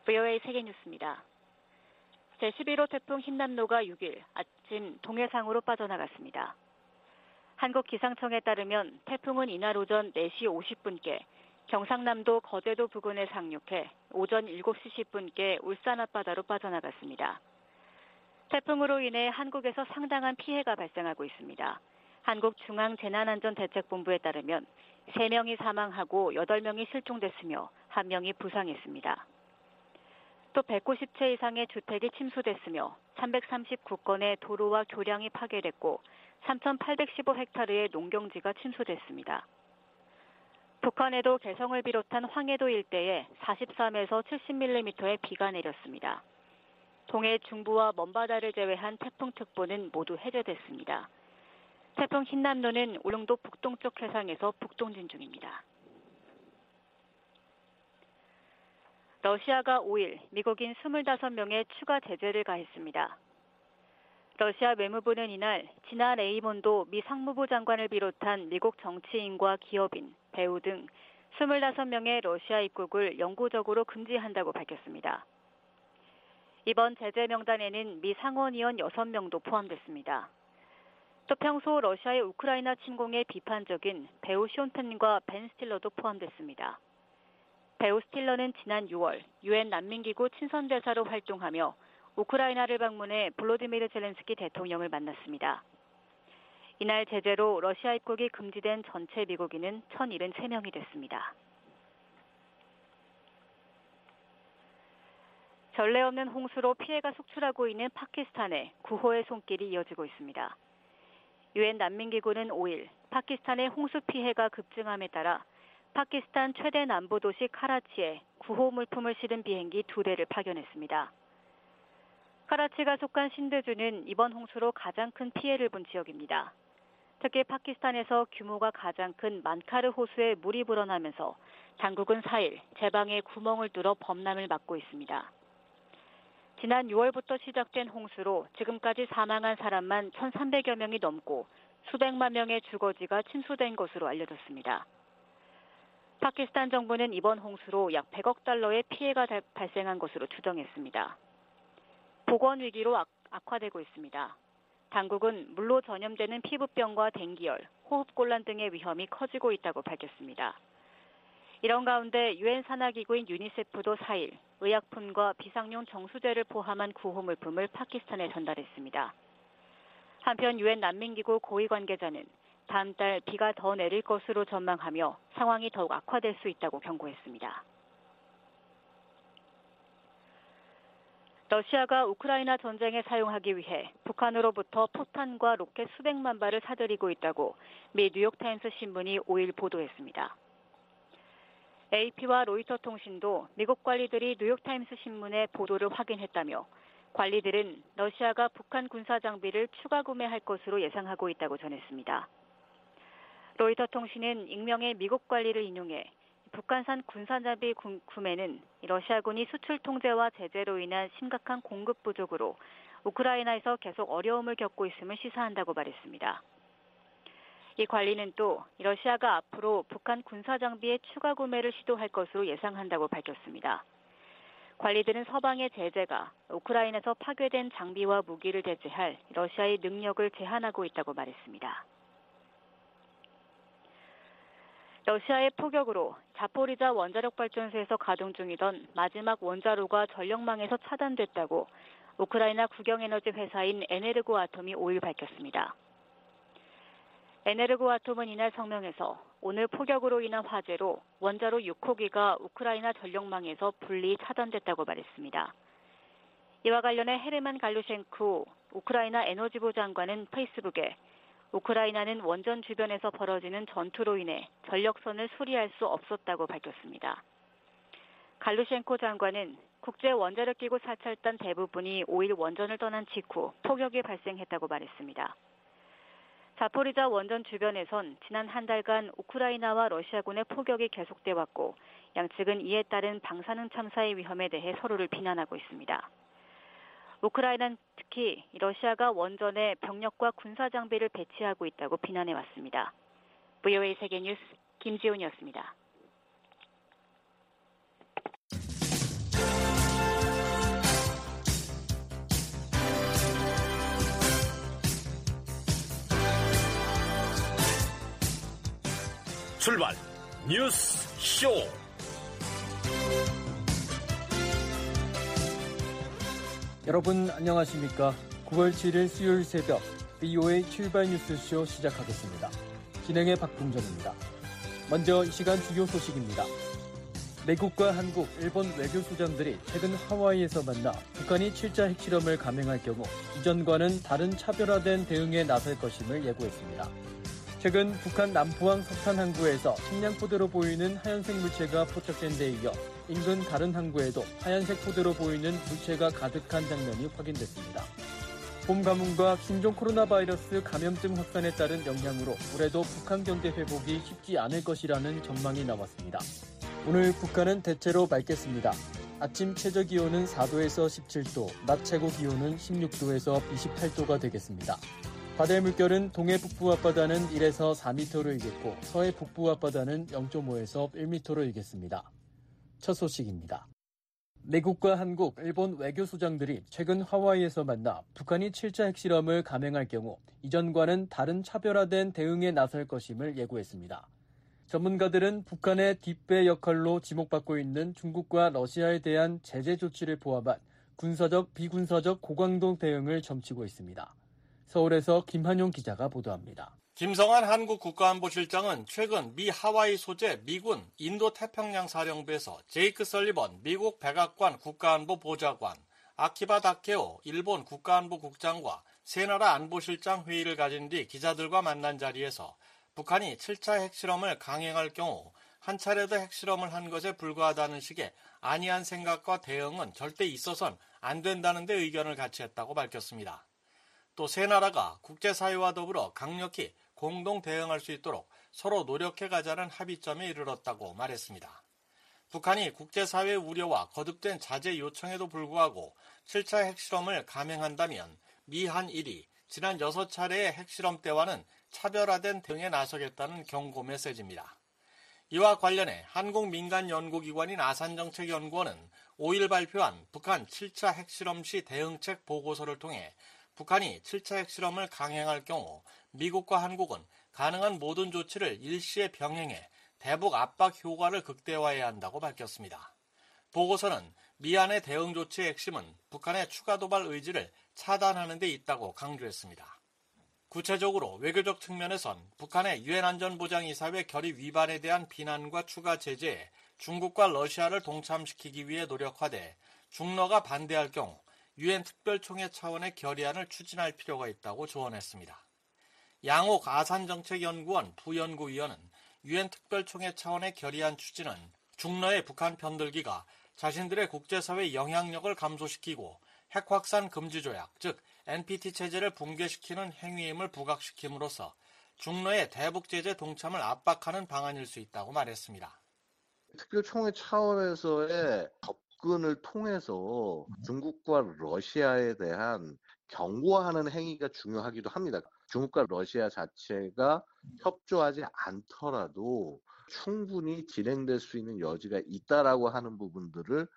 VOA 세계뉴스입니다. 제11호 태풍 흰남노가 6일 아침 동해상으로 빠져나갔습니다. 한국기상청에 따르면 태풍은 이날 오전 4시 50분께 경상남도 거제도 부근에 상륙해 오전 7시 10분께 울산 앞바다로 빠져나갔습니다. 태풍으로 인해 한국에서 상당한 피해가 발생하고 있습니다. 한국중앙재난안전대책본부에 따르면 3명이 사망하고 8명이 실종됐으며 1명이 부상했습니다. 또 190채 이상의 주택이 침수됐으며 339건의 도로와 교량이 파괴됐고 3,815헥타르의 농경지가 침수됐습니다. 북한에도 개성을 비롯한 황해도 일대에 43에서 70mm의 비가 내렸습니다. 동해 중부와 먼바다를 제외한 태풍특보는 모두 해제됐습니다. 태풍 흰남노는 울릉도 북동쪽 해상에서 북동진 중입니다. 러시아가 5일 미국인 25명의 추가 제재를 가했습니다. 러시아 외무부는 이날 지나 레이몬도 미 상무부 장관을 비롯한 미국 정치인과 기업인, 배우 등 25명의 러시아 입국을 영구적으로 금지한다고 밝혔습니다. 이번 제재 명단에는 미 상원의원 6명도 포함됐습니다. 또 평소 러시아의 우크라이나 침공에 비판적인 배우 쇼펜과 벤 스틸러도 포함됐습니다. 배우 스틸러는 지난 6월 유엔 난민기구 친선대사로 활동하며 우크라이나를 방문해 볼로디미르 젤렌스키 대통령을 만났습니다. 이날 제재로 러시아 입국이 금지된 전체 미국인은 1,073명이 됐습니다. 전례 없는 홍수로 피해가 속출하고 있는 파키스탄에 구호의 손길이 이어지고 있습니다. 유엔 난민기구는 5일 파키스탄의 홍수 피해가 급증함에 따라 파키스탄 최대 남부 도시 카라치에 구호 물품을 실은 비행기 2대를 파견했습니다. 카라치가 속한 신드주는 이번 홍수로 가장 큰 피해를 본 지역입니다. 특히 파키스탄에서 규모가 가장 큰 만카르 호수에 물이 불어나면서 당국은 4일 제방에 구멍을 뚫어 범람을 막고 있습니다. 지난 6월부터 시작된 홍수로 지금까지 사망한 사람만 1,300여 명이 넘고 수백만 명의 주거지가 침수된 것으로 알려졌습니다. 파키스탄 정부는 이번 홍수로 약 100억 달러의 피해가 발생한 것으로 추정했습니다. 보건 위기로 악화되고 있습니다. 당국은 물로 전염되는 피부병과 댕기열, 호흡곤란 등의 위험이 커지고 있다고 밝혔습니다. 이런 가운데 유엔 산하기구인 유니세프도 4일 의약품과 비상용 정수제를 포함한 구호 물품을 파키스탄에 전달했습니다. 한편 유엔 난민기구 고위 관계자는 다음 달 비가 더 내릴 것으로 전망하며 상황이 더욱 악화될 수 있다고 경고했습니다. 러시아가 우크라이나 전쟁에 사용하기 위해 북한으로부터 포탄과 로켓 수백만 발을 사들이고 있다고 미 뉴욕타임스 신문이 5일 보도했습니다. AP와 로이터 통신도 미국 관리들이 뉴욕타임스 신문의 보도를 확인했다며 관리들은 러시아가 북한 군사 장비를 추가 구매할 것으로 예상하고 있다고 전했습니다. 로이터 통신은 익명의 미국 관리를 인용해 북한산 군사장비 구매는 러시아군이 수출 통제와 제재로 인한 심각한 공급 부족으로 우크라이나에서 계속 어려움을 겪고 있음을 시사한다고 말했습니다. 이 관리는 또 러시아가 앞으로 북한 군사장비의 추가 구매를 시도할 것으로 예상한다고 밝혔습니다. 관리들은 서방의 제재가 우크라이나에서 파괴된 장비와 무기를 대체할 러시아의 능력을 제한하고 있다고 말했습니다. 러시아의 포격으로 자포리자 원자력 발전소에서 가동 중이던 마지막 원자로가 전력망에서 차단됐다고 우크라이나 국영에너지 회사인 에네르고아톰이 5일 밝혔습니다. 에네르고아톰은 이날 성명에서 오늘 포격으로 인한 화재로 원자로 6호기가 우크라이나 전력망에서 분리 차단됐다고 말했습니다. 이와 관련해 헤르만 갈루셴코 우크라이나 에너지부 장관은 페이스북에 우크라이나는 원전 주변에서 벌어지는 전투로 인해 전력선을 수리할 수 없었다고 밝혔습니다. 갈루셴코 장관은 국제원자력기구 사찰단 대부분이 5일 원전을 떠난 직후 포격이 발생했다고 말했습니다. 자포리자 원전 주변에선 지난 한 달간 우크라이나와 러시아군의 포격이 계속돼 왔고 양측은 이에 따른 방사능 참사의 위험에 대해 서로를 비난하고 있습니다. 우크라이나는 특히 러시아가 원전에 병력과 군사 장비를 배치하고 있다고 비난해 왔습니다. VOA 세계뉴스 김지훈이었습니다. 출발 뉴스 쇼. 여러분 안녕하십니까? 9월 7일 수요일 새벽 VOA 출발 뉴스쇼 시작하겠습니다. 진행의 박봉정입니다. 먼저 이 시간 주요 소식입니다. 미국과 한국, 일본 외교수장들이 최근 하와이에서 만나 북한이 7차 핵실험을 감행할 경우 이전과는 다른 차별화된 대응에 나설 것임을 예고했습니다. 최근 북한 남포항 석탄 항구에서 식량포대로 보이는 하얀색 물체가 포착된 데 이어 인근 다른 항구에도 하얀색 포대로 보이는 물체가 가득한 장면이 확인됐습니다. 봄 가뭄과 신종 코로나 바이러스 감염증 확산에 따른 영향으로 올해도 북한 경제 회복이 쉽지 않을 것이라는 전망이 나왔습니다. 오늘 북한은 대체로 맑겠습니다. 아침 최저 기온은 4도에서 17도, 낮 최고 기온은 16도에서 28도가 되겠습니다. 바다의 물결은 동해 북부 앞바다는 1에서 4m로 일겠고 서해 북부 앞바다는 0.5에서 1m로 일겠습니다. 첫 소식입니다. 미국과 한국, 일본 외교수장들이 최근 하와이에서 만나 북한이 7차 핵실험을 감행할 경우 이전과는 다른 차별화된 대응에 나설 것임을 예고했습니다. 전문가들은 북한의 뒷배 역할로 지목받고 있는 중국과 러시아에 대한 제재 조치를 포함한 군사적, 비군사적 고강도 대응을 점치고 있습니다. 서울에서 김한용 기자가 보도합니다. 김성한 한국 국가안보실장은 최근 미 하와이 소재 미군 인도태평양 사령부에서 제이크 설리번 미국 백악관 국가안보 보좌관, 아키바 다케오 일본 국가안보국장과 세 나라 안보실장 회의를 가진 뒤 기자들과 만난 자리에서 북한이 7차 핵실험을 강행할 경우 한 차례도 핵실험을 한 것에 불과하다는 식의 안이한 생각과 대응은 절대 있어선 안 된다는 데 의견을 같이 했다고 밝혔습니다. 또 세 나라가 국제사회와 더불어 강력히 공동 대응할 수 있도록 서로 노력해 가자는 합의점에 이르렀다고 말했습니다. 북한이 국제사회 우려와 거듭된 자제 요청에도 불구하고 7차 핵실험을 감행한다면 미 한일이 지난 6차례의 핵실험 때와는 차별화된 대응에 나서겠다는 경고 메시지입니다. 이와 관련해 한국민간연구기관인 아산정책연구원은 5일 발표한 북한 7차 핵실험 시 대응책 보고서를 통해 북한이 7차 핵실험을 강행할 경우 미국과 한국은 가능한 모든 조치를 일시에 병행해 대북 압박 효과를 극대화해야 한다고 밝혔습니다. 보고서는 미한의 대응 조치의 핵심은 북한의 추가 도발 의지를 차단하는 데 있다고 강조했습니다. 구체적으로 외교적 측면에선 북한의 유엔 안전보장이사회 결의 위반에 대한 비난과 추가 제재에 중국과 러시아를 동참시키기 위해 노력하되 중러가 반대할 경우 유엔 특별총회 차원의 결의안을 추진할 필요가 있다고 조언했습니다. 양옥 아산정책연구원 부연구위원은 유엔 특별총회 차원의 결의안 추진은 중러의 북한 편들기가 자신들의 국제사회 영향력을 감소시키고 핵확산 금지 조약, 즉 NPT 체제를 붕괴시키는 행위임을 부각시킴으로써 중러의 대북 제재 동참을 압박하는 방안일 수 있다고 말했습니다. 특별총회 차원에서의 접근을 통해서 중국과 러시아에 대한 경고하는 행위가 중요하기도 합니다. 중국과 러시아 자체가 협조하지 않더라도 충분히 진행될 수 있는 여지가 있다라고 하는 부분들을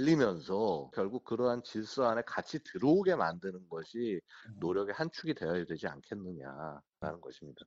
알리면서 결국 그러한 질서 안에 같이 들어오게 만드는 것이 노력의 한 축이 되어야 되지 않겠느냐라는 것입니다.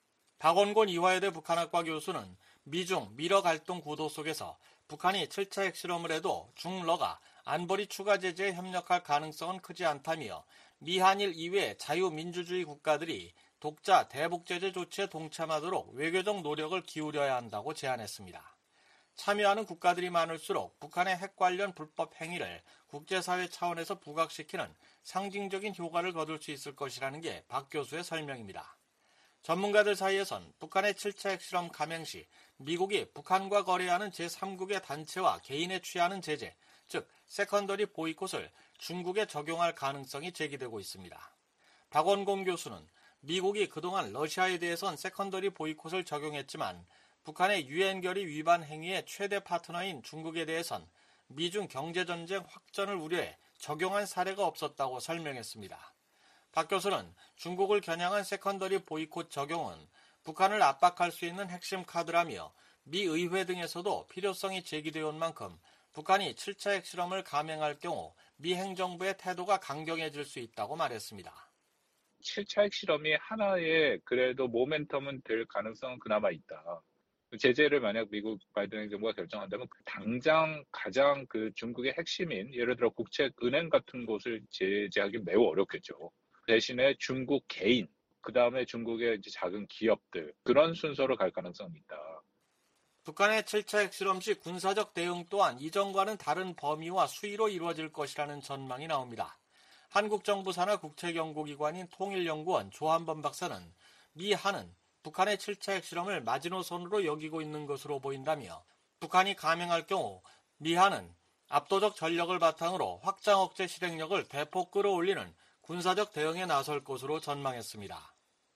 박원곤 이화여대 북한학과 교수는 미중 미러 갈등 구도 속에서 북한이 7차 핵실험을 해도 중러가 안보리 추가 제재에 협력할 가능성은 크지 않다며 미한일 이외 자유민주주의 국가들이 독자 대북 제재 조치에 동참하도록 외교적 노력을 기울여야 한다고 제안했습니다. 참여하는 국가들이 많을수록 북한의 핵 관련 불법 행위를 국제사회 차원에서 부각시키는 상징적인 효과를 거둘 수 있을 것이라는 게 박 교수의 설명입니다. 전문가들 사이에선 북한의 7차 핵실험 감행 시 미국이 북한과 거래하는 제3국의 단체와 개인에 취하는 제재, 즉 세컨더리 보이콧을 중국에 적용할 가능성이 제기되고 있습니다. 박원공 교수는 미국이 그동안 러시아에 대해선 세컨더리 보이콧을 적용했지만 북한의 유엔 결의 위반 행위의 최대 파트너인 중국에 대해선 미중 경제전쟁 확전을 우려해 적용한 사례가 없었다고 설명했습니다. 박 교수는 중국을 겨냥한 세컨더리 보이콧 적용은 북한을 압박할 수 있는 핵심 카드라며 미 의회 등에서도 필요성이 제기되어 온 만큼 북한이 7차 핵실험을 감행할 경우 미 행정부의 태도가 강경해질 수 있다고 말했습니다. 7차 핵실험이 하나의 그래도 모멘텀은 될 가능성은 그나마 있다. 제재를 만약 미국 바이든 행정부가 결정한다면 당장 가장 중국의 핵심인 예를 들어 국책은행 같은 곳을 제재하기 매우 어렵겠죠. 대신에 중국 개인, 그 다음에 중국의 이제 작은 기업들, 그런 순서로 갈 가능성이 있다. 북한의 7차 핵실험 시 군사적 대응 또한 이전과는 다른 범위와 수위로 이루어질 것이라는 전망이 나옵니다. 한국 정부 산하 국책연구기관인 통일연구원 조한범 박사는 미 한은 북한의 7차 핵실험을 마지노선으로 여기고 있는 것으로 보인다며 북한이 감행할 경우 미 한은 압도적 전력을 바탕으로 확장 억제 실행력을 대폭 끌어올리는 군사적 대응에 나설 것으로 전망했습니다.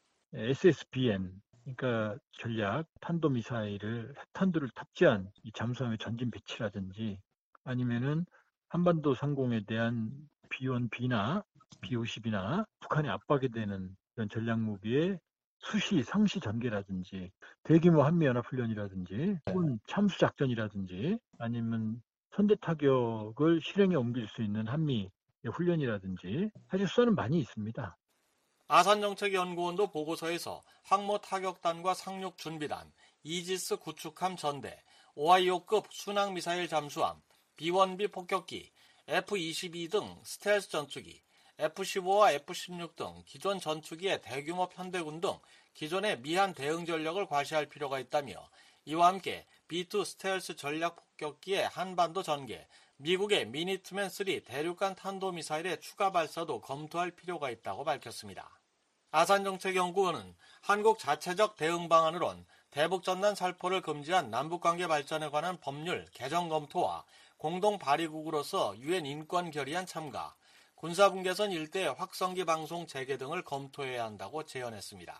SSBM, 그러니까 전략 탄도미사일을 핵탄두를 탑재한 이 잠수함의 전진 배치라든지 아니면은 한반도 상공에 대한 B-1B나 B-50이나 북한의 압박이 되는 이런 전략 무기의 수시, 상시 전개라든지 대규모 한미연합훈련이라든지 혹은 참수작전이라든지 아니면 선제 타격을 실행에 옮길 수 있는 한미의 훈련이라든지 사실 수단은 많이 있습니다. 아산정책연구원도 보고서에서 항모 타격단과 상륙준비단, 이지스 구축함 전대, 오하이오급 순항미사일 잠수함, B-1B 폭격기, F-22 등 스텔스 전투기, F-15와 F-16 등 기존 전투기의 대규모 편대군 등 기존의 미한 대응 전력을 과시할 필요가 있다며 이와 함께 B-2 스텔스 전략 폭격기의 한반도 전개, 미국의 미니트맨 3 대륙간 탄도미사일의 추가 발사도 검토할 필요가 있다고 밝혔습니다. 아산정책연구원은 한국 자체적 대응 방안으론 대북전단 살포를 금지한 남북관계 발전에 관한 법률 개정 검토와 공동 발의국으로서 유엔 인권 결의안 참가, 군사분계선 일대의 확성기 방송 재개 등을 검토해야 한다고 제언했습니다.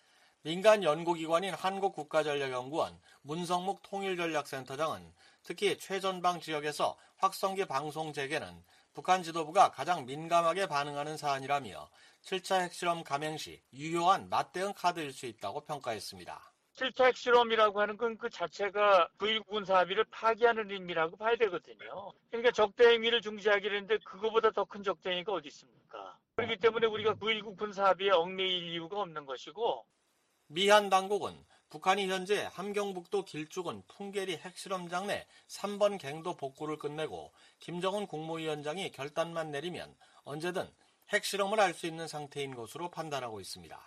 민간 연구기관인 한국국가전략연구원 문성묵 통일전략센터장은 특히 최전방 지역에서 확성기 방송 재개는 북한 지도부가 가장 민감하게 반응하는 사안이라며 7차 핵실험 감행 시 유효한 맞대응 카드일 수 있다고 평가했습니다. 7차 핵실험이라고 하는 건 그 자체가 9.19 군사합의를 파기하는 의미라고 봐야 되거든요. 그러니까 적대행위를 중지하기로 했는데 그거보다 더 큰 적대행위가 어디 있습니까? 그렇기 때문에 우리가 9.19 군사합의에 얽매일 이유가 없는 것이고. 미한 당국은 북한이 현재 함경북도 길쭉은 풍계리 핵실험장 내 3번 갱도 복구를 끝내고 김정은 국무위원장이 결단만 내리면 언제든 핵실험을 할 수 있는 상태인 것으로 판단하고 있습니다.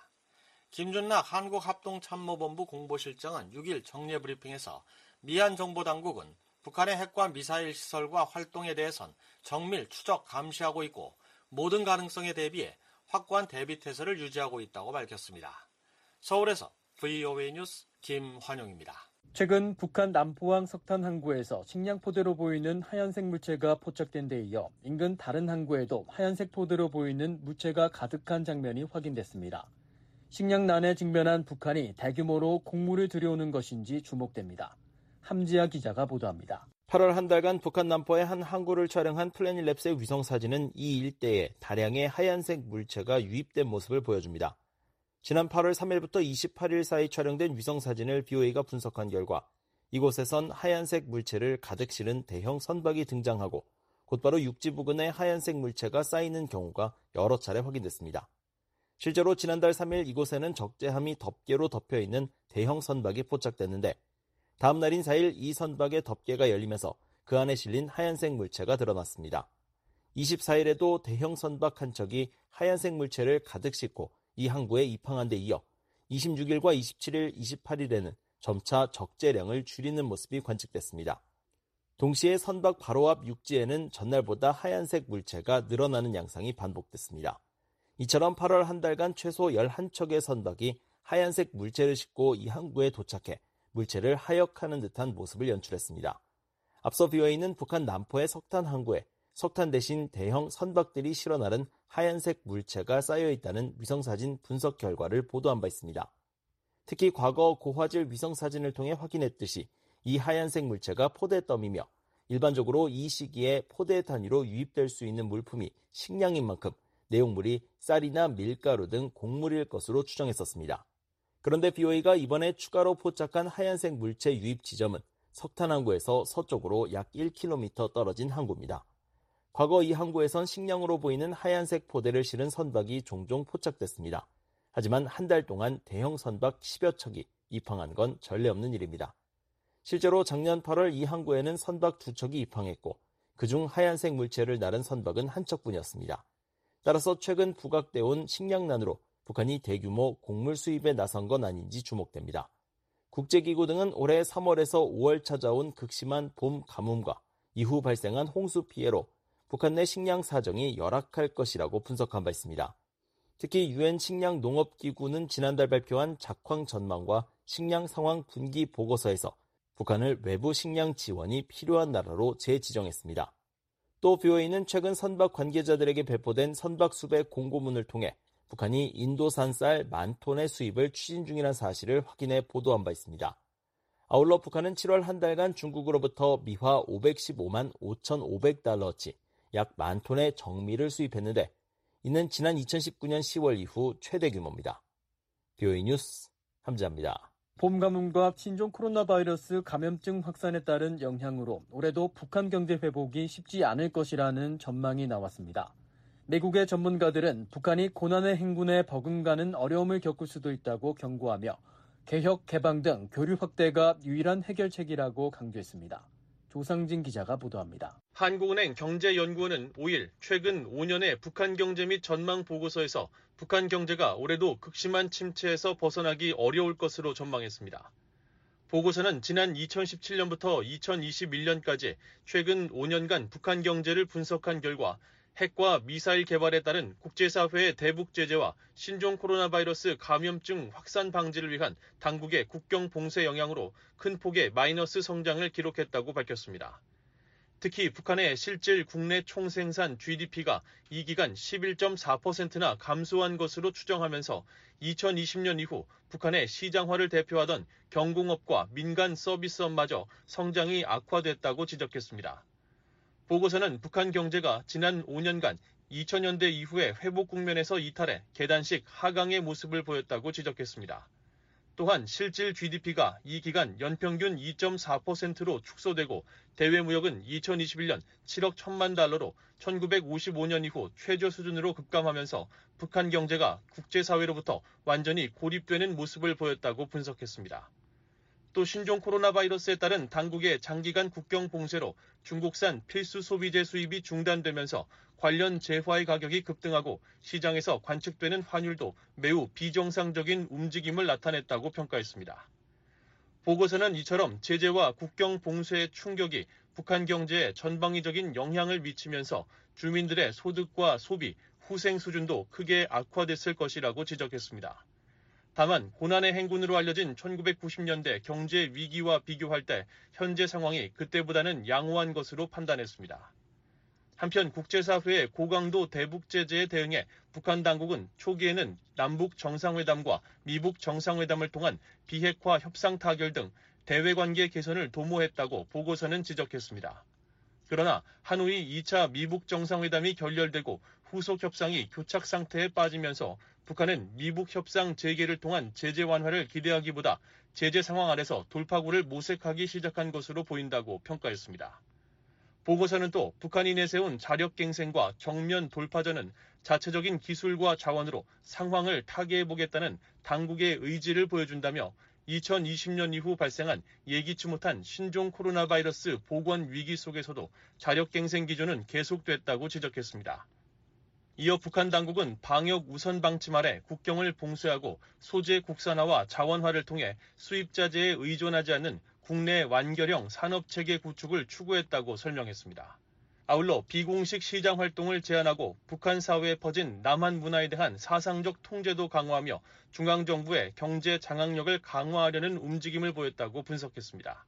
김준락 한국합동참모본부 공보실장은 6일 정례브리핑에서 미한 정보당국은 북한의 핵과 미사일 시설과 활동에 대해선 정밀 추적 감시하고 있고 모든 가능성에 대비해 확고한 대비태세를 유지하고 있다고 밝혔습니다. 서울에서 VOA 뉴스 김환용입니다. 최근 북한 남포항 석탄 항구에서 식량 포대로 보이는 하얀색 물체가 포착된 데 이어 인근 다른 항구에도 하얀색 포대로 보이는 물체가 가득한 장면이 확인됐습니다. 식량난에 직면한 북한이 대규모로 곡물을 들여오는 것인지 주목됩니다. 함지아 기자가 보도합니다. 8월 한 달간 북한 남포의 한 항구를 촬영한 플래닛랩스의 위성사진은 이 일대에 다량의 하얀색 물체가 유입된 모습을 보여줍니다. 지난 8월 3일부터 28일 사이 촬영된 위성사진을 BOA가 분석한 결과 이곳에선 하얀색 물체를 가득 실은 대형 선박이 등장하고 곧바로 육지 부근에 하얀색 물체가 쌓이는 경우가 여러 차례 확인됐습니다. 실제로 지난달 3일 이곳에는 적재함이 덮개로 덮여있는 대형 선박이 포착됐는데 다음 날인 4일 이 선박의 덮개가 열리면서 그 안에 실린 하얀색 물체가 드러났습니다. 24일에도 대형 선박 한 척이 하얀색 물체를 가득 싣고 이 항구에 입항한 데 이어 26일과 27일, 28일에는 점차 적재량을 줄이는 모습이 관측됐습니다. 동시에 선박 바로 앞 육지에는 전날보다 하얀색 물체가 늘어나는 양상이 반복됐습니다. 이처럼 8월 한 달간 최소 11척의 선박이 하얀색 물체를 싣고 이 항구에 도착해 물체를 하역하는 듯한 모습을 연출했습니다. 앞서 BOA는 북한 남포의 석탄 항구에 석탄 대신 대형 선박들이 실어 나른 하얀색 물체가 쌓여있다는 위성사진 분석 결과를 보도한 바 있습니다. 특히 과거 고화질 위성사진을 통해 확인했듯이 이 하얀색 물체가 포대더미며 일반적으로 이 시기에 포대 단위로 유입될 수 있는 물품이 식량인 만큼 내용물이 쌀이나 밀가루 등 곡물일 것으로 추정했었습니다. 그런데 BOA가 이번에 추가로 포착한 하얀색 물체 유입 지점은 석탄 항구에서 서쪽으로 약 1km 떨어진 항구입니다. 과거 이 항구에선 식량으로 보이는 하얀색 포대를 실은 선박이 종종 포착됐습니다. 하지만 한 달 동안 대형 선박 10여 척이 입항한 건 전례 없는 일입니다. 실제로 작년 8월 이 항구에는 선박 2척이 입항했고 그중 하얀색 물체를 나른 선박은 한 척뿐이었습니다. 따라서 최근 부각돼 온 식량난으로 북한이 대규모 곡물 수입에 나선 건 아닌지 주목됩니다. 국제기구 등은 올해 3월에서 5월 찾아온 극심한 봄 가뭄과 이후 발생한 홍수 피해로 북한 내 식량 사정이 열악할 것이라고 분석한 바 있습니다. 특히 유엔 식량농업기구는 지난달 발표한 작황 전망과 식량 상황 분기 보고서에서 북한을 외부 식량 지원이 필요한 나라로 재지정했습니다. 또 BOA는 최근 선박 관계자들에게 배포된 선박 수배 공고문을 통해 북한이 인도산 쌀 10,000톤의 수입을 추진 중이라는 사실을 확인해 보도한 바 있습니다. 아울러 북한은 7월 한 달간 중국으로부터 미화 515만 5,500달러치 약 10,000톤의 정미를 수입했는데 이는 지난 2019년 10월 이후 최대 규모입니다. BOA 뉴스 함지아입니다. 봄 가뭄과 신종 코로나 바이러스 감염증 확산에 따른 영향으로 올해도 북한 경제 회복이 쉽지 않을 것이라는 전망이 나왔습니다. 미국의 전문가들은 북한이 고난의 행군에 버금가는 어려움을 겪을 수도 있다고 경고하며 개혁, 개방 등 교류 확대가 유일한 해결책이라고 강조했습니다. 조상진 기자가 보도합니다. 한국은행 경제연구원은 5일 최근 5년의 북한 경제 및 전망 보고서에서 북한 경제가 올해도 극심한 침체에서 벗어나기 어려울 것으로 전망했습니다. 보고서는 지난 2017년부터 2021년까지 최근 5년간 북한 경제를 분석한 결과 핵과 미사일 개발에 따른 국제사회의 대북 제재와 신종 코로나 바이러스 감염증 확산 방지를 위한 당국의 국경 봉쇄 영향으로 큰 폭의 마이너스 성장을 기록했다고 밝혔습니다. 특히 북한의 실질 국내 총생산 GDP가 이 기간 11.4%나 감소한 것으로 추정하면서 2020년 이후 북한의 시장화를 대표하던 경공업과 민간 서비스업마저 성장이 악화됐다고 지적했습니다. 보고서는 북한 경제가 지난 5년간 2000년대 이후에 회복 국면에서 이탈해 계단식 하강의 모습을 보였다고 지적했습니다. 또한 실질 GDP가 이 기간 연평균 2.4%로 축소되고 대외무역은 2021년 7억 1천만 달러로 1955년 이후 최저 수준으로 급감하면서 북한 경제가 국제사회로부터 완전히 고립되는 모습을 보였다고 분석했습니다. 또 신종 코로나 바이러스에 따른 당국의 장기간 국경 봉쇄로 중국산 필수 소비재 수입이 중단되면서 관련 재화의 가격이 급등하고 시장에서 관측되는 환율도 매우 비정상적인 움직임을 나타냈다고 평가했습니다. 보고서는 이처럼 제재와 국경 봉쇄의 충격이 북한 경제에 전방위적인 영향을 미치면서 주민들의 소득과 소비, 후생 수준도 크게 악화됐을 것이라고 지적했습니다. 다만 고난의 행군으로 알려진 1990년대 경제 위기와 비교할 때 현재 상황이 그때보다는 양호한 것으로 판단했습니다. 한편 국제사회의 고강도 대북 제재에 대응해 북한 당국은 초기에는 남북 정상회담과 미북 정상회담을 통한 비핵화 협상 타결 등 대외관계 개선을 도모했다고 보고서는 지적했습니다. 그러나 한후이 2차 미북 정상회담이 결렬되고 후속 협상이 교착 상태에 빠지면서 북한은 미북 협상 재개를 통한 제재 완화를 기대하기보다 제재 상황 아래서 돌파구를 모색하기 시작한 것으로 보인다고 평가했습니다. 보고서는 또 북한이 내세운 자력갱생과 정면 돌파전은 자체적인 기술과 자원으로 상황을 타개해보겠다는 당국의 의지를 보여준다며 2020년 이후 발생한 예기치 못한 신종 코로나 바이러스 보건 위기 속에서도 자력갱생 기조는 계속됐다고 지적했습니다. 이어 북한 당국은 방역 우선 방침 아래 국경을 봉쇄하고 소재 국산화와 자원화를 통해 수입자재에 의존하지 않는 국내 완결형 산업체계 구축을 추구했다고 설명했습니다. 아울러 비공식 시장 활동을 제한하고 북한 사회에 퍼진 남한 문화에 대한 사상적 통제도 강화하며 중앙정부의 경제 장악력을 강화하려는 움직임을 보였다고 분석했습니다.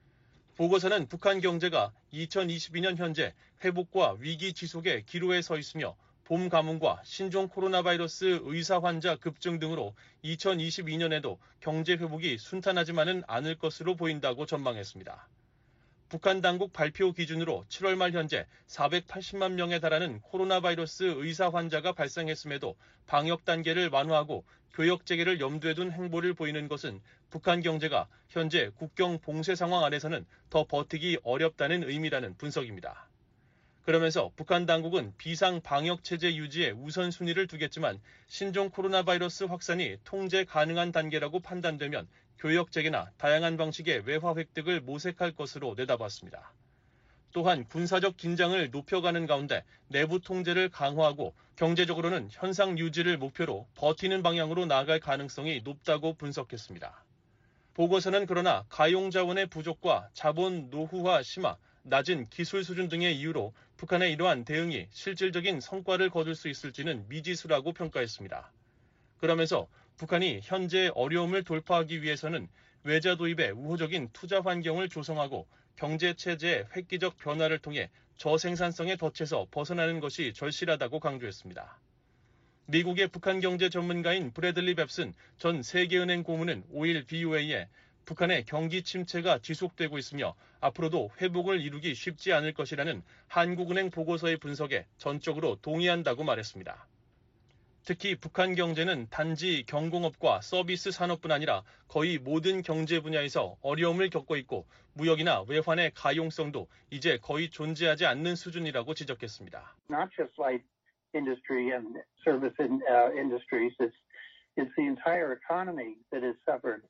보고서는 북한 경제가 2022년 현재 회복과 위기 지속의 기로에 서 있으며 봄 가뭄과 신종 코로나 바이러스 의사 환자 급증 등으로 2022년에도 경제 회복이 순탄하지만은 않을 것으로 보인다고 전망했습니다. 북한 당국 발표 기준으로 7월 말 현재 480만 명에 달하는 코로나 바이러스 의사 환자가 발생했음에도 방역 단계를 완화하고 교역 재개를 염두에 둔 행보를 보이는 것은 북한 경제가 현재 국경 봉쇄 상황 안에서는 더 버티기 어렵다는 의미라는 분석입니다. 그러면서 북한 당국은 비상 방역 체제 유지에 우선순위를 두겠지만 신종 코로나 바이러스 확산이 통제 가능한 단계라고 판단되면 교역 재개나 다양한 방식의 외화 획득을 모색할 것으로 내다봤습니다. 또한 군사적 긴장을 높여가는 가운데 내부 통제를 강화하고 경제적으로는 현상 유지를 목표로 버티는 방향으로 나아갈 가능성이 높다고 분석했습니다. 보고서는 그러나 가용 자원의 부족과 자본 노후화 심화, 낮은 기술 수준 등의 이유로 북한의 이러한 대응이 실질적인 성과를 거둘 수 있을지는 미지수라고 평가했습니다. 그러면서 북한이 현재 어려움을 돌파하기 위해서는 외자 도입에 우호적인 투자 환경을 조성하고 경제 체제의 획기적 변화를 통해 저생산성의 덫에서 벗어나는 것이 절실하다고 강조했습니다. 미국의 북한 경제 전문가인 브래들리 뱁슨 전 세계은행 고문은 5일 BOA에 북한의 경기 침체가 지속되고 있으며 앞으로도 회복을 이루기 쉽지 않을 것이라는 한국은행 보고서의 분석에 전적으로 동의한다고 말했습니다. 특히 북한 경제는 단지 경공업과 서비스 산업뿐 아니라 거의 모든 경제 분야에서 어려움을 겪고 있고 무역이나 외환의 가용성도 이제 거의 존재하지 않는 수준이라고 지적했습니다. Not just like industry and service industries, it's the entire economy that has suffered.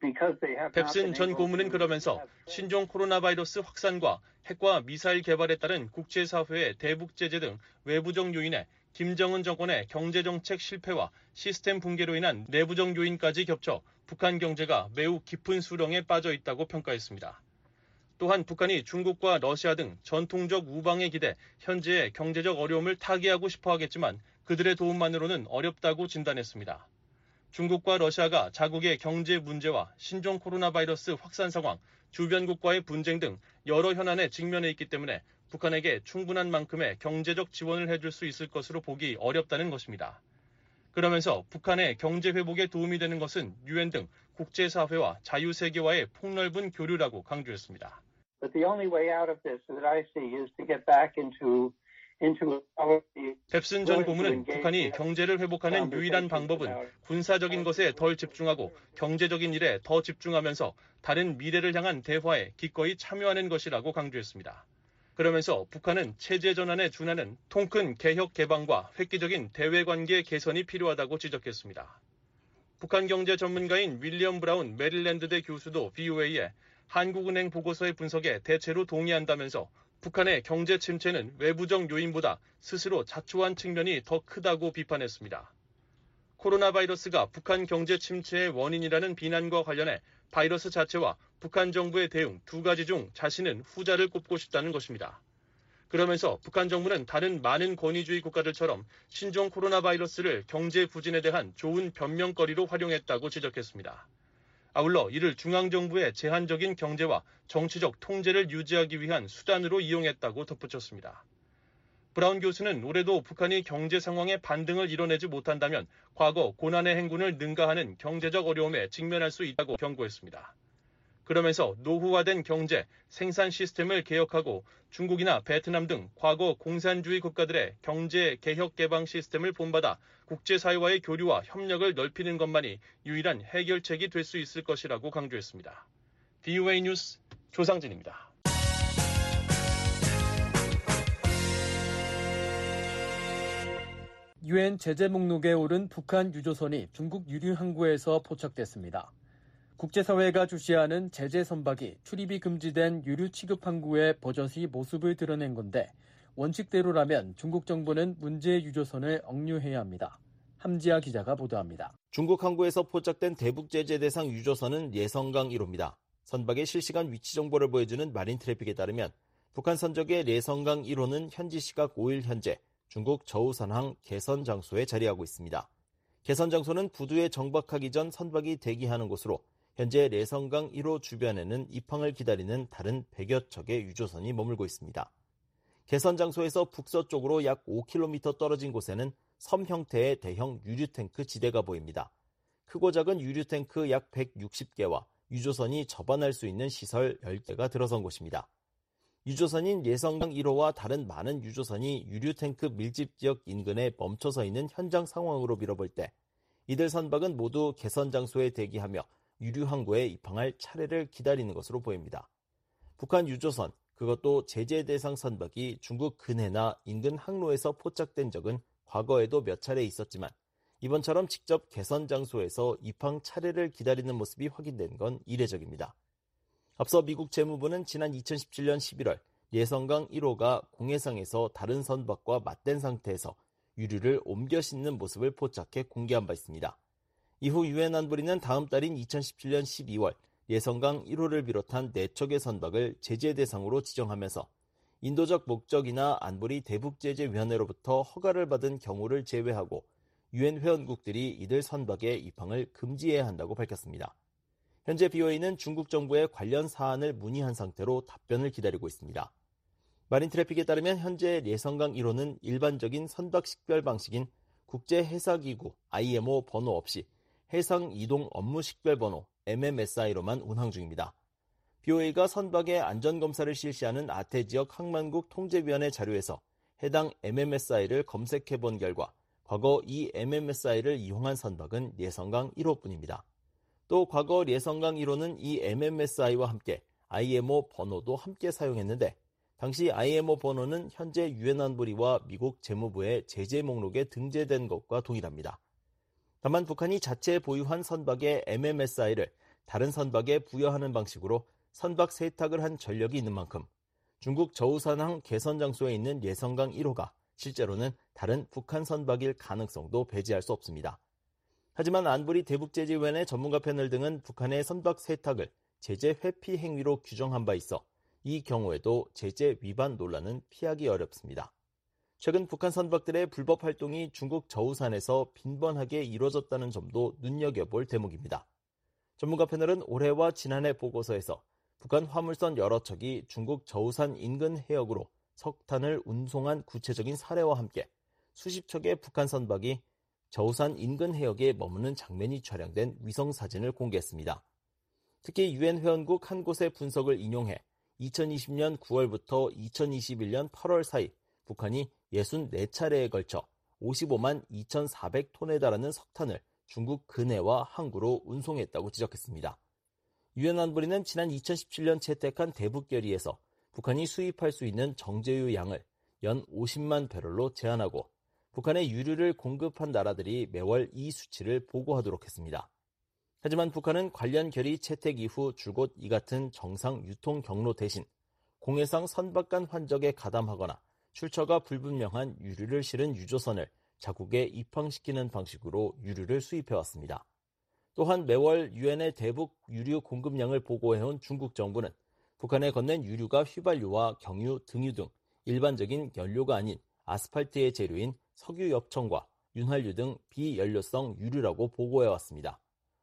뱁슨 전 고문은 그러면서 신종 코로나 바이러스 확산과 핵과 미사일 개발에 따른 국제사회의 대북 제재 등 외부적 요인에 김정은 정권의 경제정책 실패와 시스템 붕괴로 인한 내부적 요인까지 겹쳐 북한 경제가 매우 깊은 수렁에 빠져 있다고 평가했습니다. 또한 북한이 중국과 러시아 등 전통적 우방에 기대 현재의 경제적 어려움을 타개하고 싶어 하겠지만 그들의 도움만으로는 어렵다고 진단했습니다. 중국과 러시아가 자국의 경제 문제와 신종 코로나 바이러스 확산 상황, 주변국과의 분쟁 등 여러 현안에 직면해 있기 때문에 북한에게 충분한 만큼의 경제적 지원을 해줄 수 있을 것으로 보기 어렵다는 것입니다. 그러면서 북한의 경제 회복에 도움이 되는 것은 유엔 등 국제사회와 자유세계와의 폭넓은 교류라고 강조했습니다. But the only way out of this that I see is to get back into 뱁슨 전 고문은 북한이 경제를 회복하는 유일한 방법은 군사적인 것에 덜 집중하고 경제적인 일에 더 집중하면서 다른 미래를 향한 대화에 기꺼이 참여하는 것이라고 강조했습니다. 그러면서 북한은 체제 전환에 준하는 통큰 개혁 개방과 획기적인 대외관계 개선이 필요하다고 지적했습니다. 북한 경제 전문가인 윌리엄 브라운 메릴랜드대 교수도 BOA에 한국은행 보고서의 분석에 대체로 동의한다면서 북한의 경제 침체는 외부적 요인보다 스스로 자초한 측면이 더 크다고 비판했습니다. 코로나 바이러스가 북한 경제 침체의 원인이라는 비난과 관련해 바이러스 자체와 북한 정부의 대응 두 가지 중 자신은 후자를 꼽고 싶다는 것입니다. 그러면서 북한 정부는 다른 많은 권위주의 국가들처럼 신종 코로나 바이러스를 경제 부진에 대한 좋은 변명거리로 활용했다고 지적했습니다. 아울러 이를 중앙정부의 제한적인 경제와 정치적 통제를 유지하기 위한 수단으로 이용했다고 덧붙였습니다. 브라운 교수는 올해도 북한이 경제 상황의 반등을 이뤄내지 못한다면 과거 고난의 행군을 능가하는 경제적 어려움에 직면할 수 있다고 경고했습니다. 그러면서 노후화된 경제, 생산 시스템을 개혁하고 중국이나 베트남 등 과거 공산주의 국가들의 경제 개혁 개방 시스템을 본받아 국제사회와의 교류와 협력을 넓히는 것만이 유일한 해결책이 될 수 있을 것이라고 강조했습니다. BOA 뉴스 조상진입니다. 유엔 제재 목록에 오른 북한 유조선이 중국 유류 항구에서 포착됐습니다. 국제사회가 주시하는 제재 선박이 출입이 금지된 유류 취급 항구에 버젓이 모습을 드러낸 건데 원칙대로라면 중국 정부는 문제의 유조선을 억류해야 합니다. 함지아 기자가 보도합니다. 중국 항구에서 포착된 대북 제재 대상 유조선은 레성강 1호입니다. 선박의 실시간 위치 정보를 보여주는 마린 트래픽에 따르면 북한 선적의 레성강 1호는 현지 시각 5일 현재 중국 저우산항 개선 장소에 자리하고 있습니다. 개선 장소는 부두에 정박하기 전 선박이 대기하는 곳으로 현재 레성강 1호 주변에는 입항을 기다리는 다른 100여 척의 유조선이 머물고 있습니다. 개선 장소에서 북서쪽으로 약 5km 떨어진 곳에는 섬 형태의 대형 유류탱크 지대가 보입니다. 크고 작은 유류탱크 약 160개와 유조선이 접안할 수 있는 시설 10개가 들어선 곳입니다. 유조선인 레성강 1호와 다른 많은 유조선이 유류탱크 밀집 지역 인근에 멈춰서 있는 현장 상황으로 밀어볼 때 이들 선박은 모두 개선 장소에 대기하며 유류 항구에 입항할 차례를 기다리는 것으로 보입니다. 북한 유조선, 그것도 제재 대상 선박이 중국 근해나 인근 항로에서 포착된 적은 과거에도 몇 차례 있었지만 이번처럼 직접 개선 장소에서 입항 차례를 기다리는 모습이 확인된 건 이례적입니다. 앞서 미국 재무부는 지난 2017년 11월 예성강 1호가 공해상에서 다른 선박과 맞댄 상태에서 유류를 옮겨 싣는 모습을 포착해 공개한 바 있습니다. 이후 유엔 안보리는 다음 달인 2017년 12월 예성강 1호를 비롯한 4척의 선박을 제재 대상으로 지정하면서 인도적 목적이나 안보리 대북제재위원회로부터 허가를 받은 경우를 제외하고 유엔 회원국들이 이들 선박의 입항을 금지해야 한다고 밝혔습니다. 현재 BOA는 중국 정부에 관련 사안을 문의한 상태로 답변을 기다리고 있습니다. 마린 트래픽에 따르면 현재 예성강 1호는 일반적인 선박 식별 방식인 국제해사기구 IMO 번호 없이 해상 이동 업무 식별 번호 MMSI로만 운항 중입니다. BOA가 선박의 안전검사를 실시하는 아태지역 항만국 통제위원회 자료에서 해당 MMSI를 검색해본 결과 과거 이 MMSI를 이용한 선박은 예성강 1호뿐입니다. 또 과거 예성강 1호는 이 MMSI와 함께 IMO 번호도 함께 사용했는데 당시 IMO 번호는 현재 유엔 안보리와 미국 재무부의 제재 목록에 등재된 것과 동일합니다. 다만 북한이 자체 보유한 선박의 MMSI를 다른 선박에 부여하는 방식으로 선박 세탁을 한 전력이 있는 만큼 중국 저우산항 개선 장소에 있는 예성강 1호가 실제로는 다른 북한 선박일 가능성도 배제할 수 없습니다. 하지만 안보리 대북제재위원회 전문가 패널 등은 북한의 선박 세탁을 제재 회피 행위로 규정한 바 있어 이 경우에도 제재 위반 논란은 피하기 어렵습니다. 최근 북한 선박들의 불법 활동이 중국 저우산에서 빈번하게 이루어졌다는 점도 눈여겨볼 대목입니다. 전문가 패널은 올해와 지난해 보고서에서 북한 화물선 여러 척이 중국 저우산 인근 해역으로 석탄을 운송한 구체적인 사례와 함께 수십 척의 북한 선박이 저우산 인근 해역에 머무는 장면이 촬영된 위성사진을 공개했습니다. 특히 유엔 회원국 한 곳의 분석을 인용해 2020년 9월부터 2021년 8월 사이 북한이 64차례에 걸쳐 55만 2,400톤에 달하는 석탄을 중국 근해와 항구로 운송했다고 지적했습니다. 유엔 안보리는 지난 2017년 채택한 대북 결의에서 북한이 수입할 수 있는 정제유 양을 연 50만 배럴로 제한하고 북한에 유류를 공급한 나라들이 매월 이 수치를 보고하도록 했습니다. 하지만 북한은 관련 결의 채택 이후 줄곧 이 같은 정상 유통 경로 대신 공해상 선박 간 환적에 가담하거나 출처가 불분명한 유류를 실은 유조선을 자국에 입항시키는 방식으로 유류를 수입해왔습니다. 또한 매월 유엔의 대북 유류 공급량을 보고해온 중국 정부는 북한에 건넨 유류가 휘발유와 경유, 등유 등 일반적인 연료가 아닌 아스팔트의 재료인 석유 엽청과 윤활유 등 비연료성 유류라고 보고해왔습니다.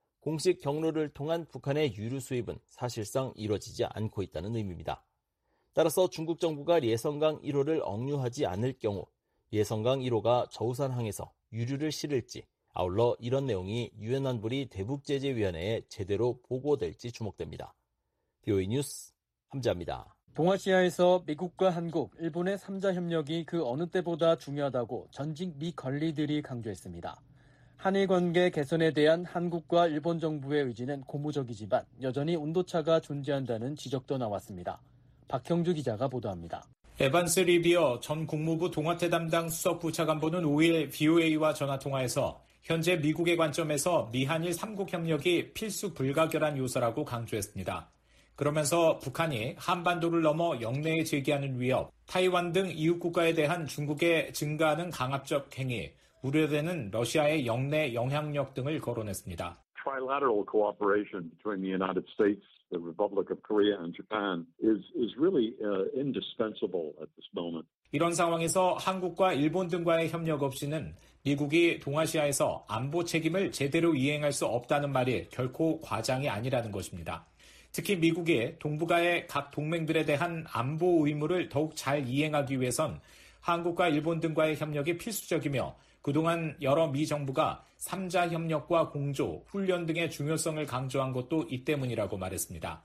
공식 경로를 통한 북한의 유류 수입은 사실상 이뤄지지 않고 있다는 의미입니다. 따라서 중국 정부가 예성강 1호를 억류하지 않을 경우 예성강 1호가 저우산항에서 유류를 실을지 아울러 이런 내용이 유엔 안보리 대북제재위원회에 제대로 보고될지 주목됩니다. BOA 뉴스 함재합니다. 동아시아에서 미국과 한국, 일본의 3자 협력이 그 어느 때보다 중요하다고 전직 미 관리들이 강조했습니다. 한일 관계 개선에 대한 한국과 일본 정부의 의지는 고무적이지만 여전히 온도차가 존재한다는 지적도 나왔습니다. 박형주 기자가 보도합니다. 에반스 리비어 전 국무부 동아태 담당 수석 부차관보는 5일 BOA와 전화통화에서 현재 미국의 관점에서 미한일 3국 협력이 필수 불가결한 요소라고 강조했습니다. 그러면서 북한이 한반도를 넘어 영내에 제기하는 위협, 타이완 등 이웃 국가에 대한 중국의 증가하는 강압적 행위, 우려되는 러시아의 영내 영향력 등을 거론했습니다. Trilateral cooperation between the United States, the Republic of Korea, and Japan is really indispensable at this moment. 이런 상황에서 한국과 일본 등과의 협력 없이는 미국이 동아시아에서 안보 책임을 제대로 이행할 수 없다는 말이 결코 과장이 아니라는 것입니다. 특히 미국이 동북아의 각 동맹들에 대한 안보 의무를 더욱 잘 이행하기 위해선 한국과 일본 등과의 협력이 필수적이며 그동안 여러 미 정부가 3자 협력과 공조, 훈련 등의 중요성을 강조한 것도 이 때문이라고 말했습니다.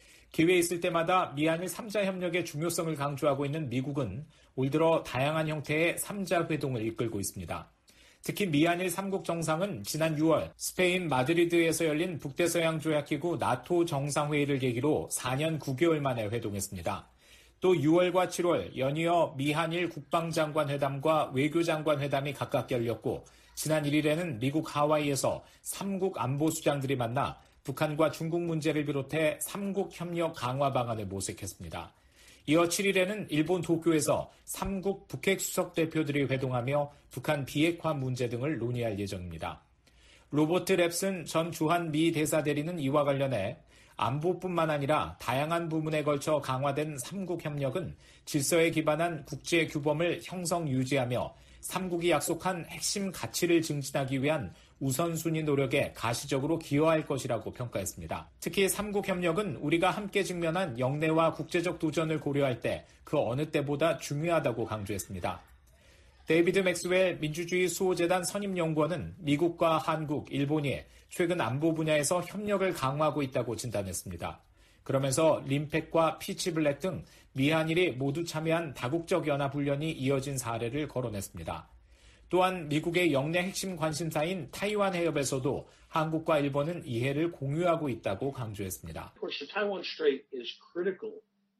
기회 있을 때마다 미한일 3자 협력의 중요성을 강조하고 있는 미국은 올 들어 다양한 형태의 3자 회동을 이끌고 있습니다. 특히 미한일 3국 정상은 지난 6월 스페인 마드리드에서 열린 북대서양조약기구 나토 정상회의를 계기로 4년 9개월 만에 회동했습니다. 또 6월과 7월 연이어 미한일 국방장관 회담과 외교장관 회담이 각각 열렸고 지난 1일에는 미국 하와이에서 3국 안보수장들이 만나 북한과 중국 문제를 비롯해 3국 협력 강화 방안을 모색했습니다. 이어 7일에는 일본 도쿄에서 3국 북핵 수석 대표들이 회동하며 북한 비핵화 문제 등을 논의할 예정입니다. 로버트 랩슨 전 주한 미 대사대리는 이와 관련해 안보뿐만 아니라 다양한 부문에 걸쳐 강화된 3국 협력은 질서에 기반한 국제 규범을 형성 유지하며 3국이 약속한 핵심 가치를 증진하기 위한 우선순위 노력에 가시적으로 기여할 것이라고 평가했습니다. 특히 3국 협력은 우리가 함께 직면한 영내와 국제적 도전을 고려할 때 그 어느 때보다 중요하다고 강조했습니다. 데이비드 맥스웰 민주주의 수호재단 선임연구원은 미국과 한국, 일본이 최근 안보 분야에서 협력을 강화하고 있다고 진단했습니다. 그러면서 림팩과 피치블랙 등 미한일이 모두 참여한 다국적 연합훈련이 이어진 사례를 거론했습니다. 또한 미국의 영내 핵심 관심사인 타이완 해협에서도 한국과 일본은 이해를 공유하고 있다고 강조했습니다. Of course, the Taiwan Strait is critical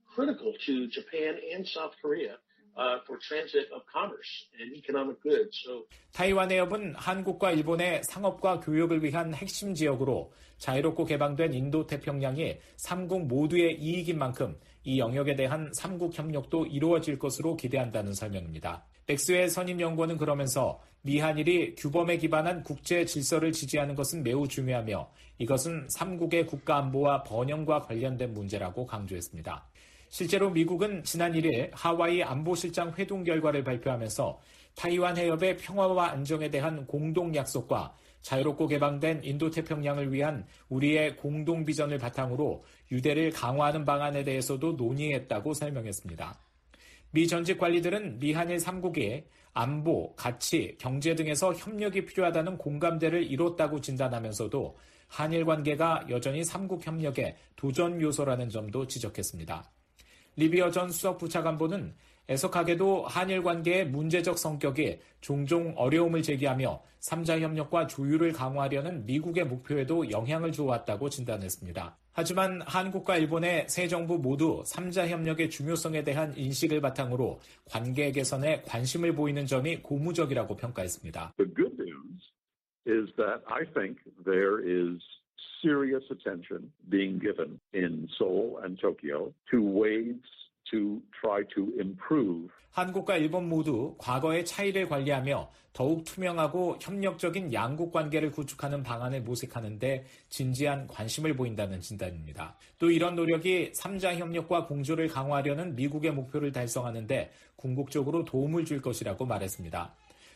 to Japan and South Korea. For transit of commerce and economic goods. 타이완 해협은 한국과 일본의 상업과 교역을 위한 핵심 지역으로 자유롭고 개방된 인도태평양이 3국 모두의 이익인 만큼 이 영역에 대한 3국 협력도 이루어질 것으로 기대한다는 설명입니다. 맥스웰 선임연구원은 그러면서 미한일이 규범에 기반한 국제 질서를 지지하는 것은 매우 중요하며 이것은 3국의 국가안보와 번영과 관련된 문제라고 강조했습니다. 실제로 미국은 지난 1일 하와이 안보실장 회동 결과를 발표하면서 타이완 해협의 평화와 안정에 대한 공동 약속과 자유롭고 개방된 인도태평양을 위한 우리의 공동 비전을 바탕으로 유대를 강화하는 방안에 대해서도 논의했다고 설명했습니다. 미 전직 관리들은 미한일 3국이 안보, 가치, 경제 등에서 협력이 필요하다는 공감대를 이뤘다고 진단하면서도 한일 관계가 여전히 3국 협력의 도전 요소라는 점도 지적했습니다. 리비어 전 수석 부차관보는 애석하게도 한일 관계의 문제적 성격이 종종 어려움을 제기하며 3자 협력과 조율을 강화하려는 미국의 목표에도 영향을 주어왔다고 진단했습니다. 하지만 한국과 일본의 새 정부 모두 3자 협력의 중요성에 대한 인식을 바탕으로 관계 개선에 관심을 보이는 점이 고무적이라고 평가했습니다. The good news is that I think there is serious attention being given in Seoul and Tokyo to ways to try to improve. 한국과 일본 모두 과거의 차이를 관리하며 더욱 투명하고 협력적인 양국 관계를 구축하는 방안을 모색하는 데 진지한 관심을 보인다는 진단입니다. 또 이런 노력이 3자 협력과 공조를 강화하려는 미국의 목표를 달성하는 데 궁극적으로 도움을 줄 것이라고 말했습니다.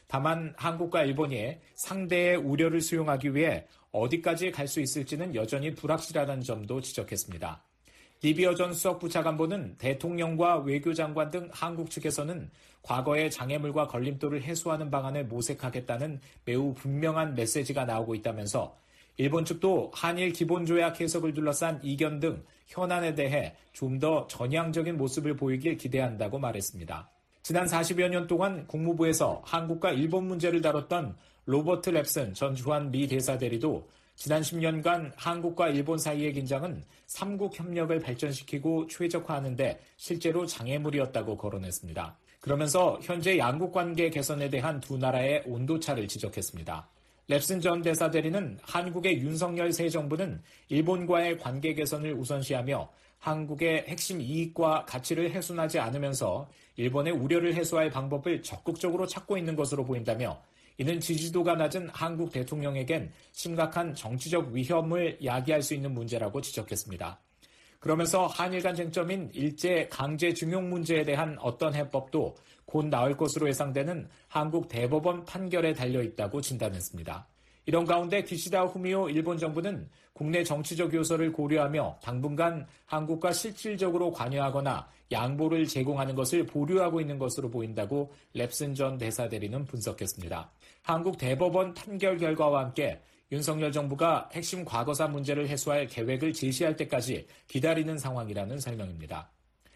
다만 한국과 일본이 상대의 우려를 수용하기 위해 어디까지 갈 수 있을지는 여전히 불확실하다는 점도 지적했습니다. 리비어 전 수석 부차관보는 대통령과 외교장관 등 한국 측에서는 과거의 장애물과 걸림돌을 해소하는 방안을 모색하겠다는 매우 분명한 메시지가 나오고 있다면서 일본 측도 한일 기본조약 해석을 둘러싼 이견 등 현안에 대해 좀 더 전향적인 모습을 보이길 기대한다고 말했습니다. 지난 40여 년 동안 국무부에서 한국과 일본 문제를 다뤘던 로버트 랩슨 전 주한 미 대사대리도 지난 10년간 한국과 일본 사이의 긴장은 3국 협력을 발전시키고 최적화하는 데 실제로 장애물이었다고 거론했습니다. 그러면서 현재 양국 관계 개선에 대한 두 나라의 온도차를 지적했습니다. 랩슨 전 대사대리는 한국의 윤석열 새 정부는 일본과의 관계 개선을 우선시하며 한국의 핵심 이익과 가치를 훼손하지 않으면서 일본의 우려를 해소할 방법을 적극적으로 찾고 있는 것으로 보인다며 이는 지지도가 낮은 한국 대통령에겐 심각한 정치적 위험을 야기할 수 있는 문제라고 지적했습니다. 그러면서 한일 간 쟁점인 일제 강제징용 문제에 대한 어떤 해법도 곧 나올 것으로 예상되는 한국 대법원 판결에 달려있다고 진단했습니다. 이런 가운데 기시다 후미오 일본 정부는 국내 정치적 요소를 고려하며 당분간 한국과 실질적으로 관여하거나 양보를 제공하는 것을 보류하고 있는 것으로 보인다고 랩슨 전 대사대리는 분석했습니다. 한국 대법원 판결 결과와 함께 윤석열 정부가 핵심 과거사 문제를 해소할 계획을 제시할 때까지 기다리는 상황이라는 설명입니다.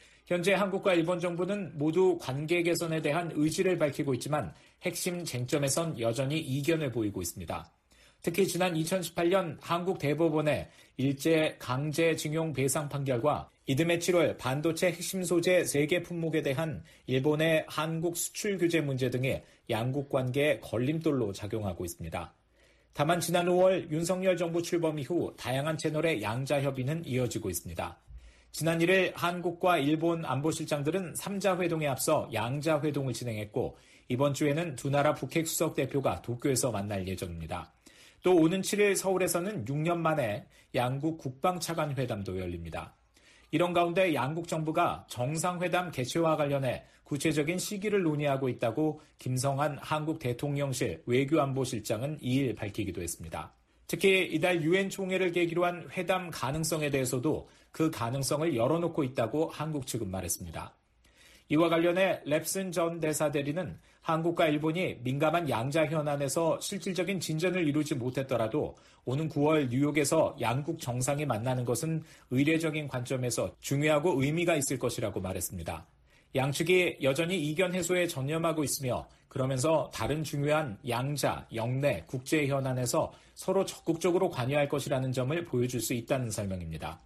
현재 한국과 일본 정부는 모두 관계 개선에 대한 의지를 밝히고 있지만 핵심 쟁점에선 여전히 이견을 보이고 있습니다. 특히 지난 2018년 한국 대법원의 일제 강제징용 배상 판결과 이듬해 7월 반도체 핵심 소재 3개 품목에 대한 일본의 한국 수출 규제 문제 등이 양국 관계에 걸림돌로 작용하고 있습니다. 다만 지난 5월 윤석열 정부 출범 이후 다양한 채널의 양자 협의는 이어지고 있습니다. 지난 1일 한국과 일본 안보실장들은 3자 회동에 앞서 양자 회동을 진행했고 이번 주에는 두 나라 북핵 수석 대표가 도쿄에서 만날 예정입니다. 또 오는 7일 서울에서는 6년 만에 양국 국방차관 회담도 열립니다. 이런 가운데 양국 정부가 정상회담 개최와 관련해 구체적인 시기를 논의하고 있다고 김성한 한국 대통령실 외교안보실장은 2일 밝히기도 했습니다. 특히 이달 유엔 총회를 계기로 한 회담 가능성에 대해서도 그 가능성을 열어놓고 있다고 한국 측은 말했습니다. 이와 관련해 랩슨 전 대사 대리는 한국과 일본이 민감한 양자 현안에서 실질적인 진전을 이루지 못했더라도 오는 9월 뉴욕에서 양국 정상이 만나는 것은 의례적인 관점에서 중요하고 의미가 있을 것이라고 말했습니다. 양측이 여전히 이견 해소에 전념하고 있으며 그러면서 다른 중요한 양자, 영내, 국제 현안에서 서로 적극적으로 관여할 것이라는 점을 보여줄 수 있다는 설명입니다.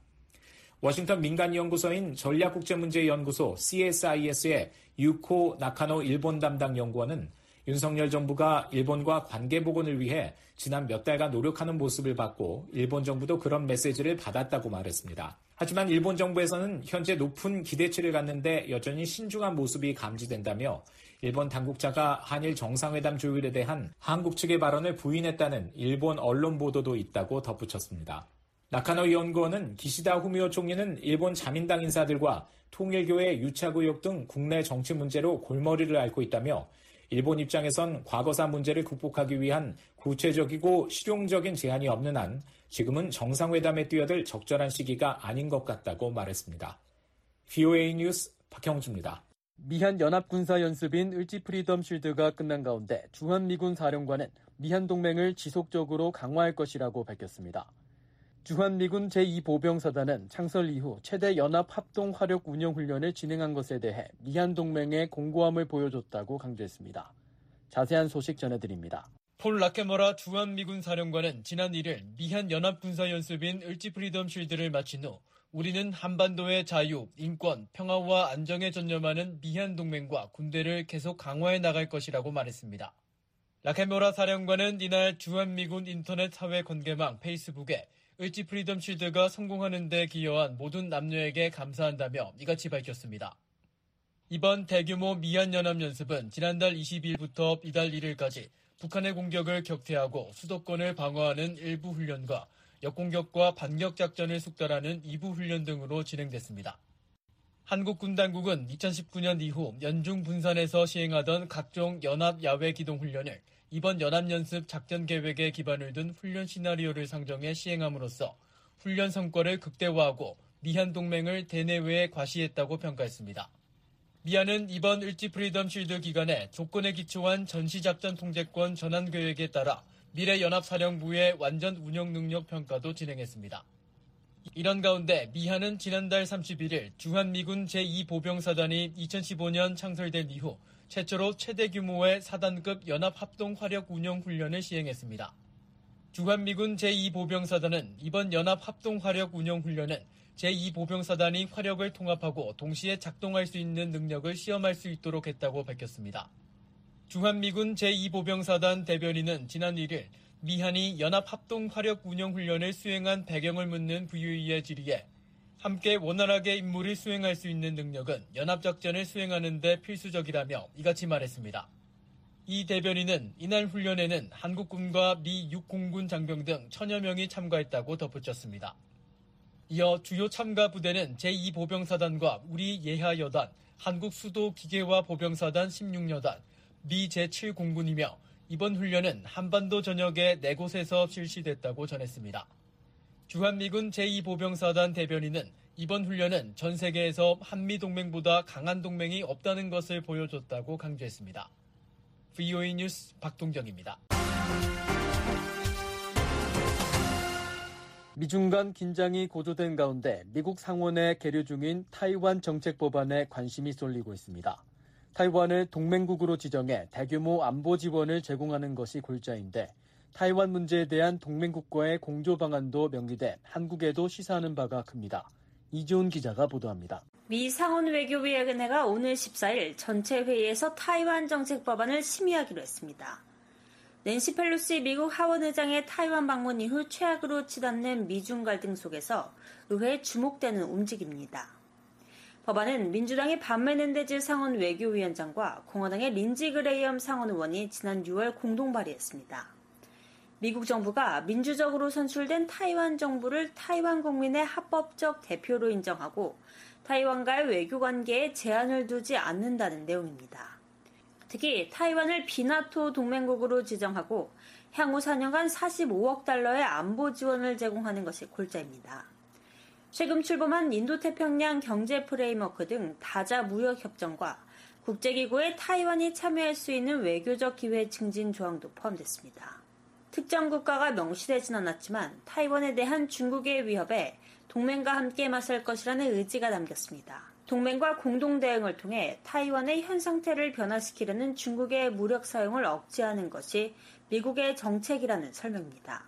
워싱턴 민간연구소인 전략국제문제연구소 CSIS의 유코 나카노 일본 담당 연구원은 윤석열 정부가 일본과 관계 복원을 위해 지난 몇 달간 노력하는 모습을 봤고 일본 정부도 그런 메시지를 받았다고 말했습니다. 하지만 일본 정부에서는 현재 높은 기대치를 갖는데 여전히 신중한 모습이 감지된다며 일본 당국자가 한일 정상회담 조율에 대한 한국 측의 발언을 부인했다는 일본 언론 보도도 있다고 덧붙였습니다. 나카노 연구원은 기시다 후미오 총리는 일본 자민당 인사들과 통일교의 유착의혹 등 국내 정치 문제로 골머리를 앓고 있다며 일본 입장에선 과거사 문제를 극복하기 위한 구체적이고 실용적인 제안이 없는 한 지금은 정상회담에 뛰어들 적절한 시기가 아닌 것 같다고 말했습니다. VOA 뉴스 박형주입니다. 미한 연합군사연습인 을지프리덤 쉴드가 끝난 가운데 주한미군 사령관은 미한 동맹을 지속적으로 강화할 것이라고 밝혔습니다. 주한미군 제2보병사단은 창설 이후 최대 연합합동화력운영훈련을 진행한 것에 대해 미한동맹의 공고함을 보여줬다고 강조했습니다. 자세한 소식 전해드립니다. 폴 라케머라 주한미군 사령관은 지난 1일 미한 연합군사연습인 을지프리덤 쉴드를 마친 후 우리는 한반도의 자유, 인권, 평화와 안정에 전념하는 미한동맹과 군대를 계속 강화해 나갈 것이라고 말했습니다. 라케머라 사령관은 이날 주한미군 인터넷 사회 관계망 페이스북에 을지프리덤 쉴드가 성공하는 데 기여한 모든 남녀에게 감사한다며 이같이 밝혔습니다. 이번 대규모 미한연합연습은 지난달 20일부터 이달 1일까지 북한의 공격을 격퇴하고 수도권을 방어하는 일부 훈련과 역공격과 반격작전을 숙달하는 2부 훈련 등으로 진행됐습니다. 한국군당국은 2019년 이후 연중 분산에서 시행하던 각종 연합 야외 기동 훈련을 이번 연합연습 작전 계획에 기반을 둔 훈련 시나리오를 상정해 시행함으로써 훈련 성과를 극대화하고 미한 동맹을 대내외에 과시했다고 평가했습니다. 미한은 이번 을지프리덤 쉴드 기간에 조건에 기초한 전시작전 통제권 전환 계획에 따라 미래연합사령부의 완전 운영 능력 평가도 진행했습니다. 이런 가운데 미한은 지난달 31일 주한미군 제2보병사단이 2015년 창설된 이후 최초로 최대 규모의 4단급 연합합동화력운영훈련을 시행했습니다. 주한미군 제2보병사단은 이번 연합합동화력운영훈련은 제2보병사단이 화력을 통합하고 동시에 작동할 수 있는 능력을 시험할 수 있도록 했다고 밝혔습니다. 주한미군 제2보병사단 대변인은 지난 1일 미한이 연합합동화력운영훈련을 수행한 배경을 묻는 VOA의 질의에 함께 원활하게 임무를 수행할 수 있는 능력은 연합작전을 수행하는 데 필수적이라며 이같이 말했습니다. 이 대변인은 이날 훈련에는 한국군과 미 육공군 장병 등 1000여 명이 참가했다고 덧붙였습니다. 이어 주요 참가 부대는 제2보병사단과 우리 예하여단, 한국수도기계화 보병사단 16여단, 미 제7공군이며 이번 훈련은 한반도 전역의 4곳에서 실시됐다고 전했습니다. 주한미군 제2보병사단 대변인은 이번 훈련은 전 세계에서 한미동맹보다 강한 동맹이 없다는 것을 보여줬다고 강조했습니다. VOA 뉴스 박동정입니다. 미중 간 긴장이 고조된 가운데 미국 상원에 계류 중인 타이완 정책 법안에 관심이 쏠리고 있습니다. 타이완을 동맹국으로 지정해 대규모 안보 지원을 제공하는 것이 골자인데 타이완 문제에 대한 동맹국과의 공조 방안도 명기돼 한국에도 시사하는 바가 큽니다. 이지훈 기자가 보도합니다. 미 상원외교위원회가 오늘 14일 전체 회의에서 타이완 정책 법안을 심의하기로 했습니다. 낸시 펠로시 미국 하원의장의 타이완 방문 이후 최악으로 치닫는 미중 갈등 속에서 의회에 주목되는 움직임입니다. 법안은 민주당의 반 메넨데즈 상원 외교위원장과 공화당의 린지 그레이엄 상원 의원이 지난 6월 공동 발의했습니다. 미국 정부가 민주적으로 선출된 타이완 정부를 타이완 국민의 합법적 대표로 인정하고 타이완과의 외교관계에 제한을 두지 않는다는 내용입니다. 특히 타이완을 비나토 동맹국으로 지정하고 향후 4년간 45억 달러의 안보 지원을 제공하는 것이 골자입니다. 최근 출범한 인도태평양 경제 프레임워크 등 다자 무역 협정과 국제기구에 타이완이 참여할 수 있는 외교적 기회 증진 조항도 포함됐습니다. 특정 국가가 명시되진 않았지만 타이완에 대한 중국의 위협에 동맹과 함께 맞설 것이라는 의지가 담겼습니다. 동맹과 공동 대응을 통해 타이완의 현 상태를 변화시키려는 중국의 무력 사용을 억제하는 것이 미국의 정책이라는 설명입니다.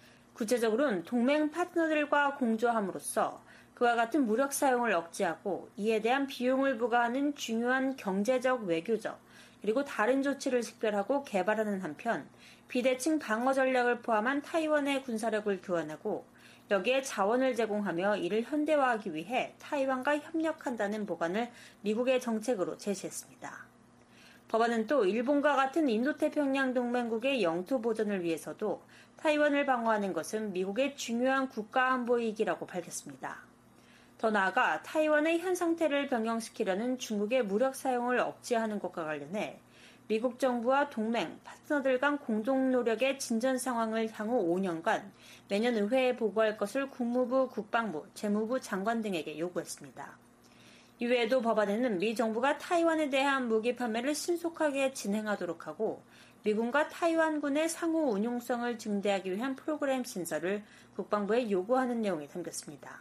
구체적으로는 동맹 파트너들과 공조함으로써 그와 같은 무력 사용을 억제하고 이에 대한 비용을 부과하는 중요한 경제적, 외교적, 그리고 다른 조치를 식별하고 개발하는 한편 비대칭 방어 전략을 포함한 타이완의 군사력을 교환하고 여기에 자원을 제공하며 이를 현대화하기 위해 타이완과 협력한다는 보관을 미국의 정책으로 제시했습니다. 법안은 또 일본과 같은 인도태평양 동맹국의 영토 보전을 위해서도 타이완을 방어하는 것은 미국의 중요한 국가안보이익이라고 밝혔습니다. 더 나아가 타이완의 현 상태를 변경시키려는 중국의 무력 사용을 억제하는 것과 관련해 미국 정부와 동맹, 파트너들 간 공동 노력의 진전 상황을 향후 5년간 매년 의회에 보고할 것을 국무부, 국방부, 재무부 장관 등에게 요구했습니다. 이외에도 법안에는 미 정부가 타이완에 대한 무기 판매를 신속하게 진행하도록 하고 미군과 타이완군의 상호 운용성을 증대하기 위한 프로그램 신설을 국방부에 요구하는 내용이 담겼습니다.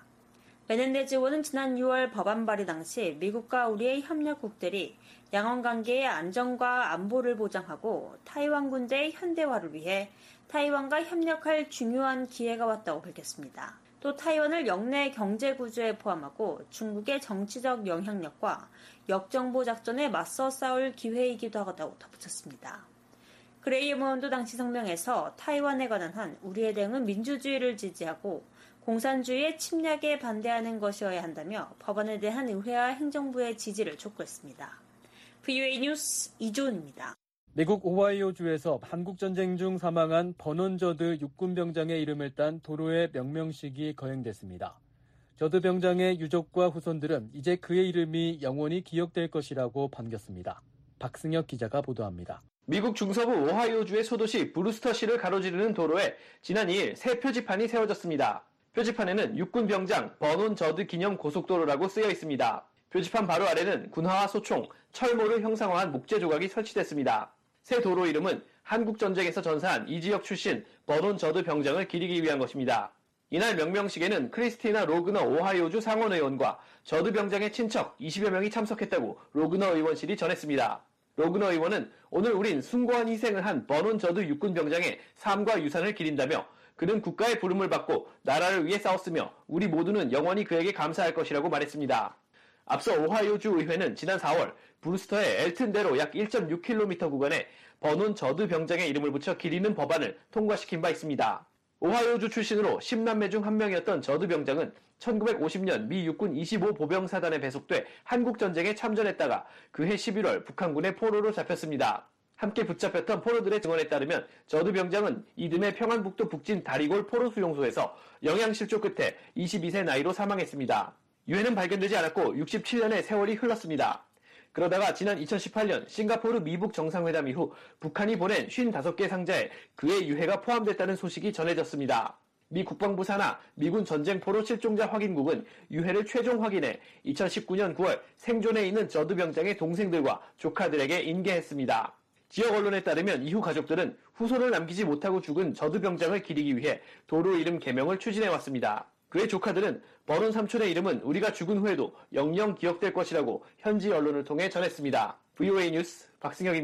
메넨데즈 의원은 지난 6월 법안 발의 당시 미국과 우리의 협력국들이 양원관계의 안정과 안보를 보장하고 타이완 군대의 현대화를 위해 타이완과 협력할 중요한 기회가 왔다고 밝혔습니다. 또 타이완을 영내 경제 구조에 포함하고 중국의 정치적 영향력과 역정보 작전에 맞서 싸울 기회이기도 하다고 덧붙였습니다. 그레이엄 의원도 당시 성명에서 타이완에 관한 한 우리의 대응은 민주주의를 지지하고 공산주의의 침략에 반대하는 것이어야 한다며 법안에 대한 의회와 행정부의 지지를 촉구했습니다. VOA 뉴스 이조은입니다. 미국 오하이오주에서 한국전쟁 중 사망한 버논 저드 육군병장의 이름을 딴 도로의 명명식이 거행됐습니다. 저드 병장의 유족과 후손들은 이제 그의 이름이 영원히 기억될 것이라고 반겼습니다. 박승혁 기자가 보도합니다. 미국 중서부 오하이오주의 소도시 브루스터시를 가로지르는 도로에 지난 2일 새 표지판이 세워졌습니다. 표지판에는 육군병장 버논 저드 기념 고속도로라고 쓰여 있습니다. 표지판 바로 아래는 군화와 소총, 철모를 형상화한 목재 조각이 설치됐습니다. 새 도로 이름은 한국전쟁에서 전사한 이 지역 출신 버논 저드 병장을 기리기 위한 것입니다. 이날 명명식에는 크리스티나 로그너 오하이오주 상원의원과 저드 병장의 친척 20여 명이 참석했다고 로그너 의원실이 전했습니다. 로그너 의원은 오늘 우린 숭고한 희생을 한 버논 저드 육군병장의 삶과 유산을 기린다며 그는 국가의 부름을 받고 나라를 위해 싸웠으며 우리 모두는 영원히 그에게 감사할 것이라고 말했습니다. 앞서 오하이오주 의회는 지난 4월 브루스터의 엘튼대로 약 1.6km 구간에 버논 저드 병장의 이름을 붙여 기리는 법안을 통과시킨 바 있습니다. 오하이오주 출신으로 10남매 중 한 명이었던 저드 병장은 1950년 미 육군 25보병사단에 배속돼 한국전쟁에 참전했다가 그해 11월 북한군의 포로로 잡혔습니다. 함께 붙잡혔던 포로들의 증언에 따르면 저드 병장은 이듬해 평안북도 북진 다리골 포로 수용소에서 영양실조 끝에 22세 나이로 사망했습니다. 유해는 발견되지 않았고 67년의 세월이 흘렀습니다. 그러다가 지난 2018년 싱가포르 미북 정상회담 이후 북한이 보낸 55개 상자에 그의 유해가 포함됐다는 소식이 전해졌습니다. 미 국방부 산하 미군 전쟁포로 실종자 확인국은 유해를 최종 확인해 2019년 9월 생존해 있는 저드 병장의 동생들과 조카들에게 인계했습니다. 지역 언론에 따르면 이후 가족들은 후손을 남기지 못하고 죽은 저드 병장을 기리기 위해 도로 이름 개명을 추진해왔습니다. 그의 조카들은 버논 삼촌의 이름은 우리가 죽은 후에도 영영 기억될 것이라고 현지 언론을 통해 전했습니다. VOA 뉴스 박승혁입니다.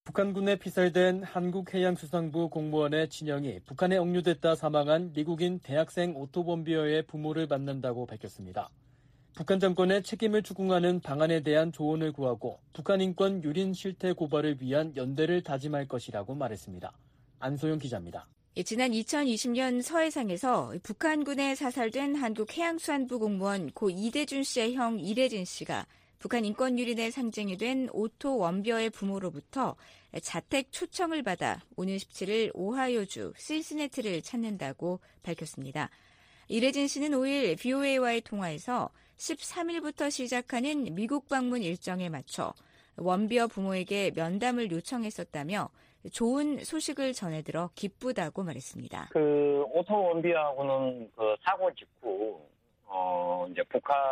북한군에 피살된 한국해양수산부 공무원의 친형이 북한에 억류됐다 사망한 미국인 대학생 오토 범비어의 부모를 만난다고 밝혔습니다. 북한 정권의 책임을 추궁하는 방안에 대한 조언을 구하고 북한 인권 유린 실태 고발을 위한 연대를 다짐할 것이라고 말했습니다. 안소영 기자입니다. 지난 2020년 서해상에서 북한군에 사살된 한국해양수산부 공무원 고 이대준 씨의 형 이래진 씨가 북한 인권 유린의 상징이 된 오토 원비어의 부모로부터 자택 초청을 받아 오는 17일 오하이오주 신시내티를 찾는다고 밝혔습니다. 이래진 씨는 5일 VOA와의 통화에서 13일부터 시작하는 미국 방문 일정에 맞춰 원비어 부모에게 면담을 요청했었다며 좋은 소식을 전해들어 기쁘다고 말했습니다. 오토 원비어하고는 사고 직후 이제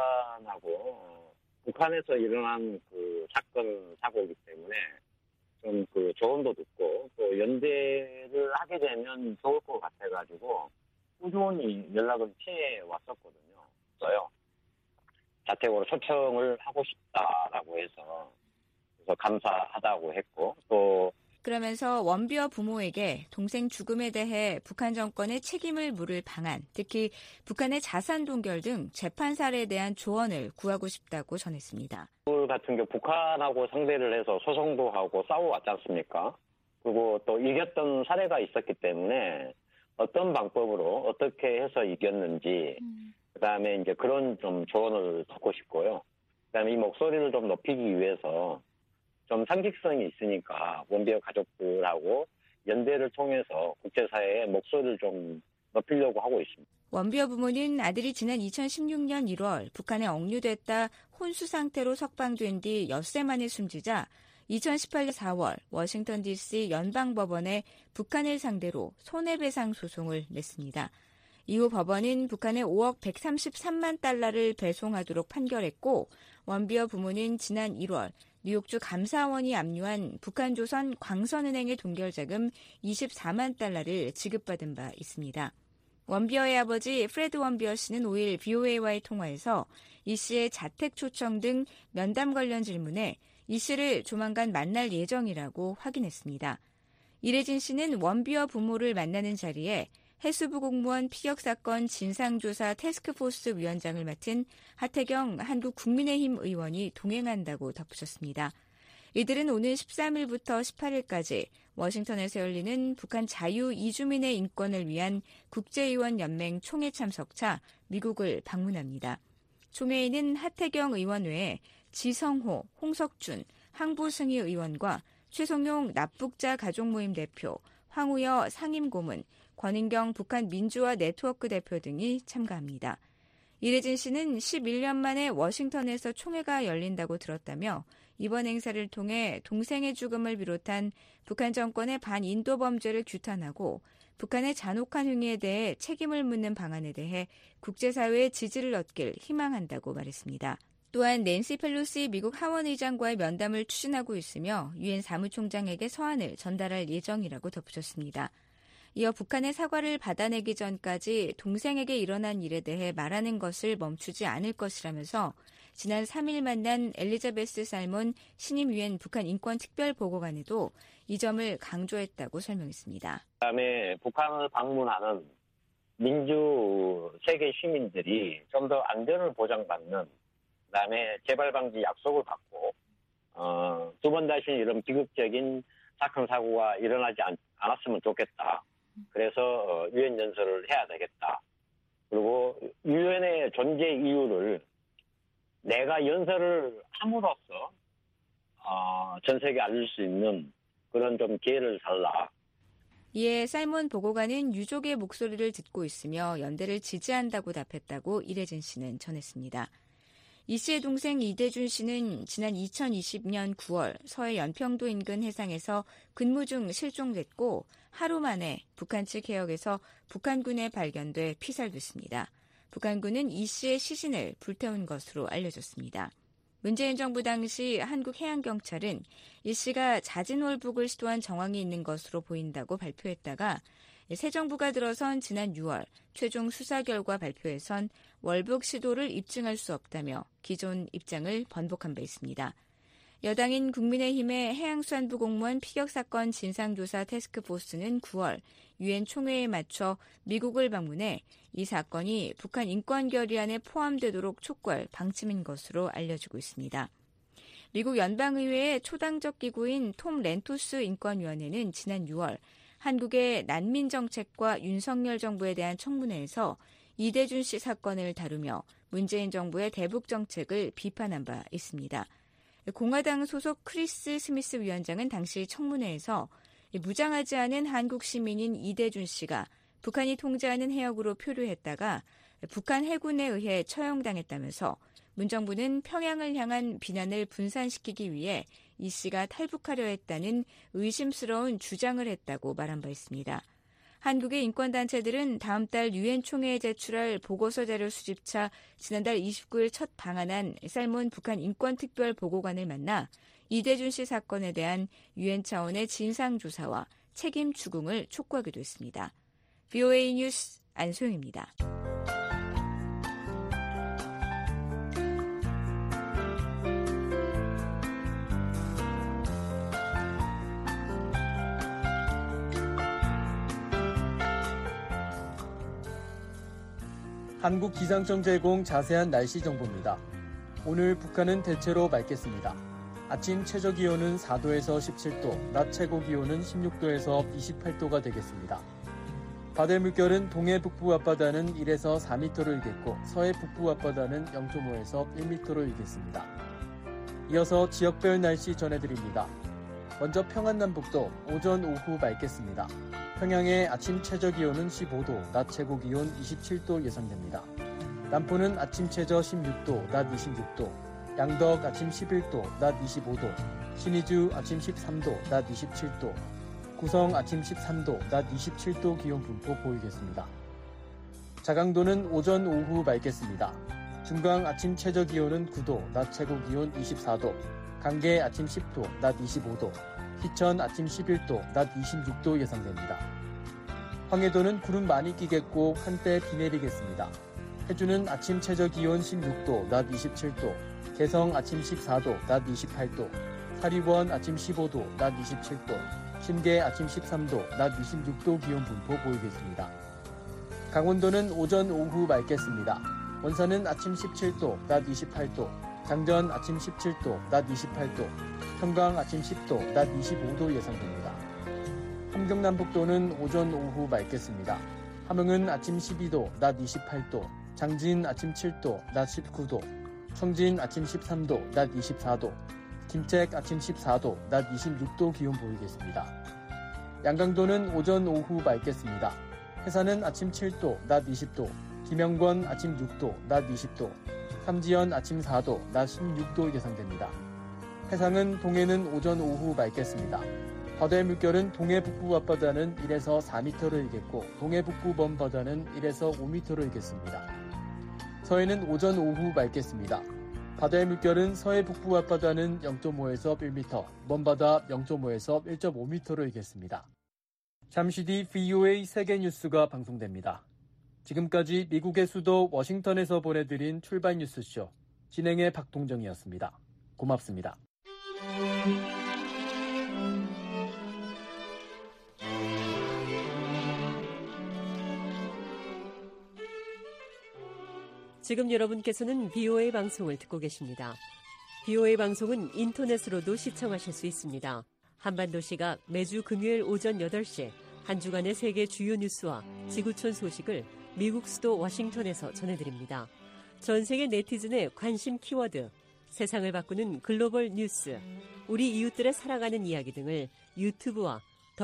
북한에서 일어난 사고이기 때문에 좀 조언도 듣고 또 연대를 하게 되면 좋을 것 같아가지고 꾸준히 연락을 피해 왔었거든요. 자택으로 초청을 하고 싶다라고 해서 그래서 감사하다고 했고 또 그러면서 원비어 부모에게 동생 죽음에 대해 북한 정권의 책임을 물을 방안, 특히 북한의 자산 동결 등 재판 사례에 대한 조언을 구하고 싶다고 전했습니다. 오늘 같은 경우 북한하고 상대를 해서 소송도 하고 싸워왔지 않습니까? 그리고 또 이겼던 사례가 있었기 때문에 어떤 방법으로 어떻게 해서 이겼는지 그다음에 이제 그런 좀 조언을 듣고 싶고요. 그다음에 이 목소리를 좀 높이기 위해서 좀 상식성이 있으니까 원비어 가족들하고 연대를 통해서 국제사회의 목소리를 좀 높이려고 하고 있습니다. 원비어 부모는 아들이 지난 2016년 1월 북한에 억류됐다 혼수 상태로 석방된 뒤 엿새 만에 숨지자 2018년 4월 워싱턴 DC 연방법원에 북한을 상대로 손해배상 소송을 냈습니다. 이후 법원은 북한에 5억 133만 달러를 배송하도록 판결했고 원비어 부모는 지난 1월 뉴욕주 감사원이 압류한 북한조선 광선은행의 동결자금 24만 달러를 지급받은 바 있습니다. 원비어의 아버지 프레드 원비어 씨는 5일 VOA와의 통화에서 이 씨의 자택 초청 등 면담 관련 질문에 이 씨를 조만간 만날 예정이라고 확인했습니다. 이래진 씨는 원비어 부모를 만나는 자리에 해수부 공무원 피격 사건 진상조사 태스크포스 위원장을 맡은 하태경 한국국민의힘 의원이 동행한다고 덧붙였습니다. 이들은 오늘 13일부터 18일까지 워싱턴에서 열리는 북한 자유 이주민의 인권을 위한 국제의원 연맹 총회 참석차 미국을 방문합니다. 총회에는 하태경 의원 외에 지성호, 홍석준, 항부승희 의원과 최송용 납북자 가족모임 대표, 황우여 상임고문, 권은경 북한 민주화 네트워크 대표 등이 참가합니다. 이래진 씨는 11년 만에 워싱턴에서 총회가 열린다고 들었다며 이번 행사를 통해 동생의 죽음을 비롯한 북한 정권의 반인도 범죄를 규탄하고 북한의 잔혹한 행위에 대해 책임을 묻는 방안에 대해 국제사회의 지지를 얻길 희망한다고 말했습니다. 또한 낸시 펠로시 미국 하원 의장과의 면담을 추진하고 있으며 유엔 사무총장에게 서한을 전달할 예정이라고 덧붙였습니다. 이어 북한의 사과를 받아내기 전까지 동생에게 일어난 일에 대해 말하는 것을 멈추지 않을 것이라면서 지난 3일 만난 엘리자베스 살몬 신임 유엔 북한 인권 특별보고관에도 이 점을 강조했다고 설명했습니다. 그다음에 북한을 방문하는 민주 세계 시민들이 좀 더 안전을 보장받는 그다음에 재발 방지 약속을 받고 두 번 다시 이런 비극적인 사건 사고가 일어나지 않았으면 좋겠다. 그래서 유엔 연설을 해야 되겠다. 그리고 유엔의 존재 이유를 내가 연설을 함으로써 전 세계에 알릴 수 있는 그런 좀 기회를 달라. 이에 살몬 보고관은 유족의 목소리를 듣고 있으며 연대를 지지한다고 답했다고 이래진 씨는 전했습니다. 이 씨의 동생 이대준 씨는 지난 2020년 9월 서해 연평도 인근 해상에서 근무 중 실종됐고 하루 만에 북한 측 해역에서 북한군에 발견돼 피살됐습니다. 북한군은 이 씨의 시신을 불태운 것으로 알려졌습니다. 문재인 정부 당시 한국해양경찰은 이 씨가 자진월북을 시도한 정황이 있는 것으로 보인다고 발표했다가 새 정부가 들어선 지난 6월 최종 수사 결과 발표에선 월북 시도를 입증할 수 없다며 기존 입장을 번복한 바 있습니다. 여당인 국민의힘의 해양수산부 공무원 피격 사건 진상조사 태스크포스는 9월 유엔 총회에 맞춰 미국을 방문해 이 사건이 북한 인권결의안에 포함되도록 촉구할 방침인 것으로 알려지고 있습니다. 미국 연방의회의 초당적 기구인 톰 렌토스 인권위원회는 지난 6월 한국의 난민 정책과 윤석열 정부에 대한 청문회에서 이대준 씨 사건을 다루며 문재인 정부의 대북 정책을 비판한 바 있습니다. 공화당 소속 크리스 스미스 위원장은 당시 청문회에서 무장하지 않은 한국 시민인 이대준 씨가 북한이 통제하는 해역으로 표류했다가 북한 해군에 의해 처형당했다면서 문 정부는 평양을 향한 비난을 분산시키기 위해 이 씨가 탈북하려 했다는 의심스러운 주장을 했다고 말한 바 있습니다. 한국의 인권단체들은 다음 달 유엔 총회에 제출할 보고서 자료 수집차 지난달 29일 첫 방한한 살몬 북한 인권특별 보고관을 만나 이대준 씨 사건에 대한 유엔 차원의 진상조사와 책임 추궁을 촉구하기도 했습니다. VOA 뉴스 안소영입니다. 한국 기상청 제공 자세한 날씨 정보입니다. 오늘 북한은 대체로 맑겠습니다. 아침 최저기온은 4도에서 17도, 낮 최고기온은 16도에서 28도가 되겠습니다. 바다의 물결은 동해 북부 앞바다는 1에서 4m를 일겠고 서해 북부 앞바다는 0.5에서 1m로 일겠습니다. 이어서 지역별 날씨 전해드립니다. 먼저 평안남북도 오전 오후 맑겠습니다. 평양의 아침 최저기온은 15도, 낮 최고기온 27도 예상됩니다. 남포는 아침 최저 16도, 낮 26도, 양덕 아침 11도, 낮 25도, 신의주 아침 13도, 낮 27도, 구성 아침 13도, 낮 27도 기온 분포 보이겠습니다. 자강도는 오전 오후 맑겠습니다. 중강 아침 최저기온은 9도, 낮 최고기온 24도, 강계 아침 10도, 낮 25도, 희천 아침 11도, 낮 26도 예상됩니다. 황해도는 구름 많이 끼겠고 한때 비 내리겠습니다. 해주는 아침 최저기온 16도, 낮 27도, 개성 아침 14도, 낮 28도, 사리원 아침 15도, 낮 27도, 신계 아침 13도, 낮 26도 기온 분포 보이겠습니다. 강원도는 오전 오후 맑겠습니다. 원산은 아침 17도, 낮 28도, 장전 아침 17도, 낮 28도, 평강 아침 10도, 낮 25도 예상됩니다. 함경남북도는 오전 오후 맑겠습니다. 함흥은 아침 12도, 낮 28도, 장진 아침 7도, 낮 19도, 청진 아침 13도, 낮 24도, 김책 아침 14도, 낮 26도 기온 보이겠습니다. 양강도는 오전 오후 맑겠습니다. 해산은 아침 7도, 낮 20도, 김영권 아침 6도, 낮 20도, 삼지연 아침 4도, 낮 16도 예상됩니다. 해상은 동해는 오전 오후 맑겠습니다. 바다의 물결은 동해 북부 앞바다는 1에서 4m를 일겠고 동해 북부 먼바다는 1에서 5m를 일겠습니다. 서해는 오전 오후 맑겠습니다. 바다의 물결은 서해 북부 앞바다는 0.5에서 1m, 먼바다 0.5에서 1.5m로 일겠습니다. 잠시 뒤 VOA 세계뉴스가 방송됩니다. 지금까지 미국의 수도 워싱턴에서 보내드린 출발 뉴스쇼, 진행의 박동정이었습니다. 고맙습니다. 지금 여러분께서는 VOA 방송을 듣고 계십니다. VOA 방송은 인터넷으로도 시청하실 수 있습니다. 한반도 시각 매주 금요일 오전 8시 한 주간의 세계 주요 뉴스와 지구촌 소식을 미국 수도 워싱턴에서 전해드립니다. 전 세계 네티즌의 관심 키워드, 세상을 바꾸는 글로벌 뉴스, 우리 이웃들의 살아가는 이야기 등을 유튜브와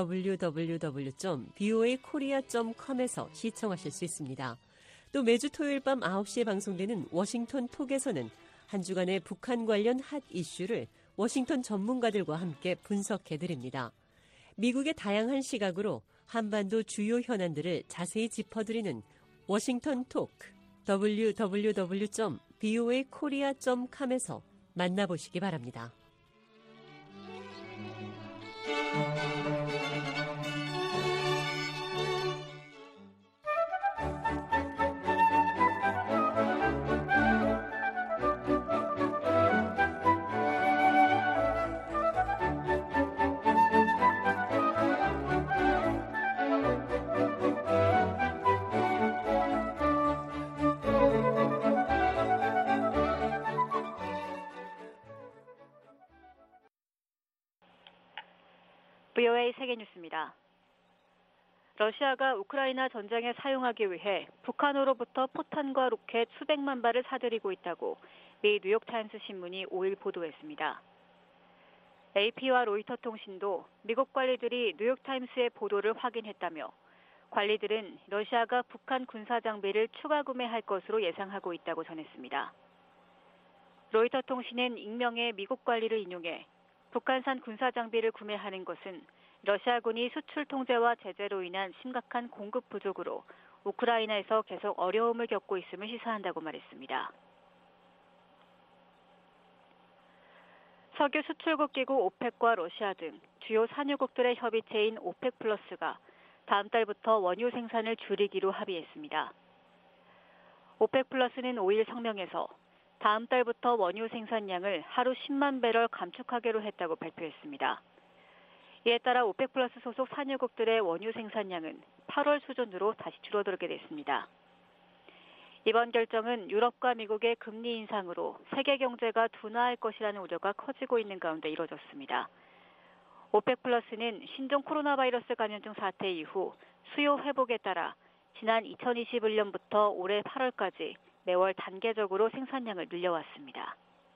www.voakorea.com에서 시청하실 수 있습니다. 또 매주 토요일 밤 9시에 방송되는 워싱턴 톡에서는 한 주간의 북한 관련 핫 이슈를 워싱턴 전문가들과 함께 분석해드립니다. 미국의 다양한 시각으로 한반도 주요 현안들을 자세히 짚어드리는 워싱턴 톡, www.voakorea.com에서 만나보시기 바랍니다. VOA 세계뉴스입니다. 러시아가 우크라이나 전쟁에 사용하기 위해 북한으로부터 포탄과 로켓 수백만 발을 사들이고 있다고 미 뉴욕타임스 신문이 5일 보도했습니다. AP와 로이터 통신도 미국 관리들이 뉴욕타임스의 보도를 확인했다며 관리들은 러시아가 북한 군사 장비를 추가 구매할 것으로 예상하고 있다고 전했습니다. 로이터 통신은 익명의 미국 관리를 인용해 북한산 군사 장비를 구매하는 것은 러시아군이 수출 통제와 제재로 인한 심각한 공급 부족으로 우크라이나에서 계속 어려움을 겪고 있음을 시사한다고 말했습니다. 석유 수출국 기구 오펙과 러시아 등 주요 산유국들의 협의체인 오펙 플러스가 다음 달부터 원유 생산을 줄이기로 합의했습니다. 오펙 플러스는 5일 성명에서 다음 달부터 원유 생산량을 하루 10만 배럴 감축하기로 했다고 발표했습니다. 이에 따라 오펙 플러스 소속 산유국들의 원유 생산량은 8월 수준으로 다시 줄어들게 됐습니다. 이번 결정은 유럽과 미국의 금리 인상으로 세계 경제가 둔화할 것이라는 우려가 커지고 있는 가운데 이뤄졌습니다. 오펙 플러스는 신종 코로나 바이러스 감염증 사태 이후 수요 회복에 따라 지난 2021년부터 올해 8월까지 매월 단계적으로 생산량을 늘려왔습니다.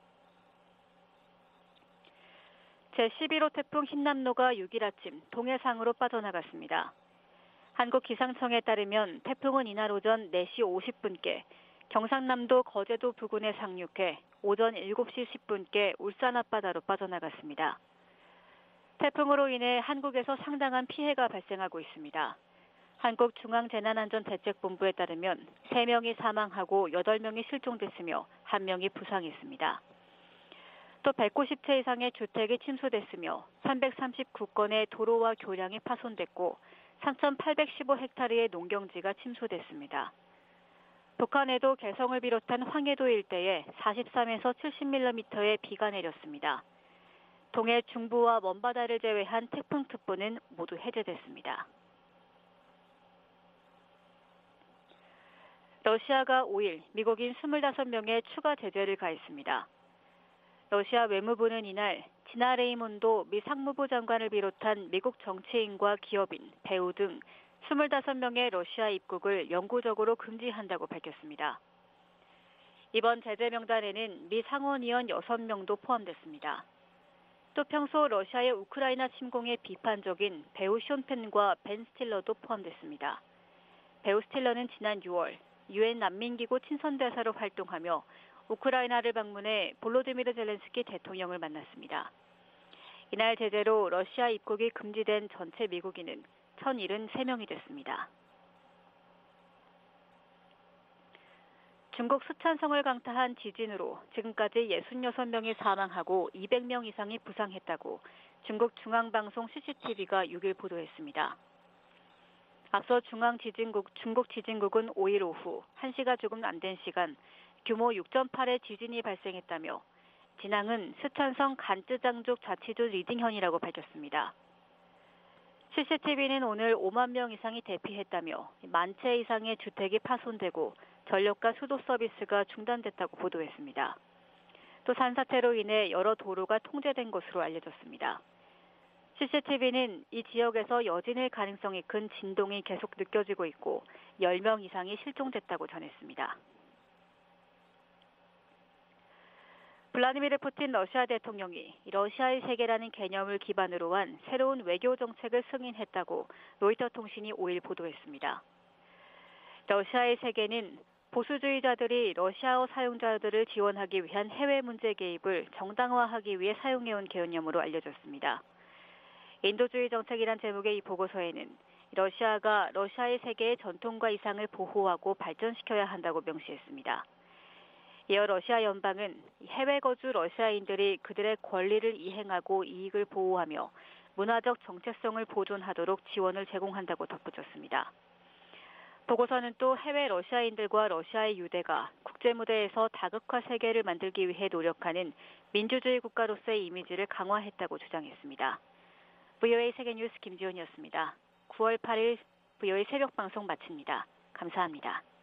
제11호 태풍 흰남노가 6일 아침 동해상으로 빠져나갔습니다. 한국기상청에 따르면 태풍은 이날 오전 4시 50분께 경상남도 거제도 부근에 상륙해 오전 7시 10분께 울산 앞바다로 빠져나갔습니다. 태풍으로 인해 한국에서 상당한 피해가 발생하고 있습니다. 한국중앙재난안전대책본부에 따르면 3명이 사망하고 8명이 실종됐으며 1명이 부상했습니다. 또 190채 이상의 주택이 침수됐으며 339건의 도로와 교량이 파손됐고 3,815헥타르의 농경지가 침수됐습니다. 북한에도 개성을 비롯한 황해도 일대에 43에서 70mm의 비가 내렸습니다. 동해 중부와 먼바다를 제외한 태풍특보는 모두 해제됐습니다. 러시아가 5일 미국인 25명의 추가 제재를 가했습니다. 러시아 외무부는 이날 지나 레이몬도 미 상무부 장관을 비롯한 미국 정치인과 기업인, 배우 등 25명의 러시아 입국을 영구적으로 금지한다고 밝혔습니다. 이번 제재 명단에는 미 상원의원 6명도 포함됐습니다. 또 평소 러시아의 우크라이나 침공에 비판적인 배우 숀 펜과 벤 스틸러도 포함됐습니다. 배우 스틸러는 지난 6월 유엔 난민기구 친선대사로 활동하며 우크라이나를 방문해 볼로디미르 젤렌스키 대통령을 만났습니다. 이날 제재로 러시아 입국이 금지된 전체 미국인은 1,073명이 됐습니다. 중국 스촨성을 강타한 지진으로 지금까지 66명이 사망하고 200명 이상이 부상했다고 중국 중앙방송 CCTV가 6일 보도했습니다. 앞서 중국 지진국은 5일 오후 1시가 조금 안 된 시간 규모 6.8의 지진이 발생했다며 진앙은 스촨성 간쯔장족 자치도 리딩현이라고 밝혔습니다. CCTV는 오늘 5만 명 이상이 대피했다며 10,000채 이상의 주택이 파손되고 전력과 수도 서비스가 중단됐다고 보도했습니다. 또 산사태로 인해 여러 도로가 통제된 것으로 알려졌습니다. CCTV는 이 지역에서 여진일 가능성이 큰 진동이 계속 느껴지고 있고 10명 이상이 실종됐다고 전했습니다. 블라디미르 푸틴 러시아 대통령이 러시아의 세계라는 개념을 기반으로 한 새로운 외교 정책을 승인했다고 로이터 통신이 5일 보도했습니다. 러시아의 세계는 보수주의자들이 러시아어 사용자들을 지원하기 위한 해외 문제 개입을 정당화하기 위해 사용해온 개념으로 알려졌습니다. 인도주의 정책이란 제목의 이 보고서에는 러시아가 러시아의 세계의 전통과 이상을 보호하고 발전시켜야 한다고 명시했습니다. 이어 러시아 연방은 해외 거주 러시아인들이 그들의 권리를 이행하고 이익을 보호하며 문화적 정체성을 보존하도록 지원을 제공한다고 덧붙였습니다. 보고서는 또 해외 러시아인들과 러시아의 유대가 국제무대에서 다극화 세계를 만들기 위해 노력하는 민주주의 국가로서의 이미지를 강화했다고 주장했습니다. VOA 세계뉴스 김지원이었습니다. 9월 8일 VOA 새벽 방송 마칩니다. 감사합니다.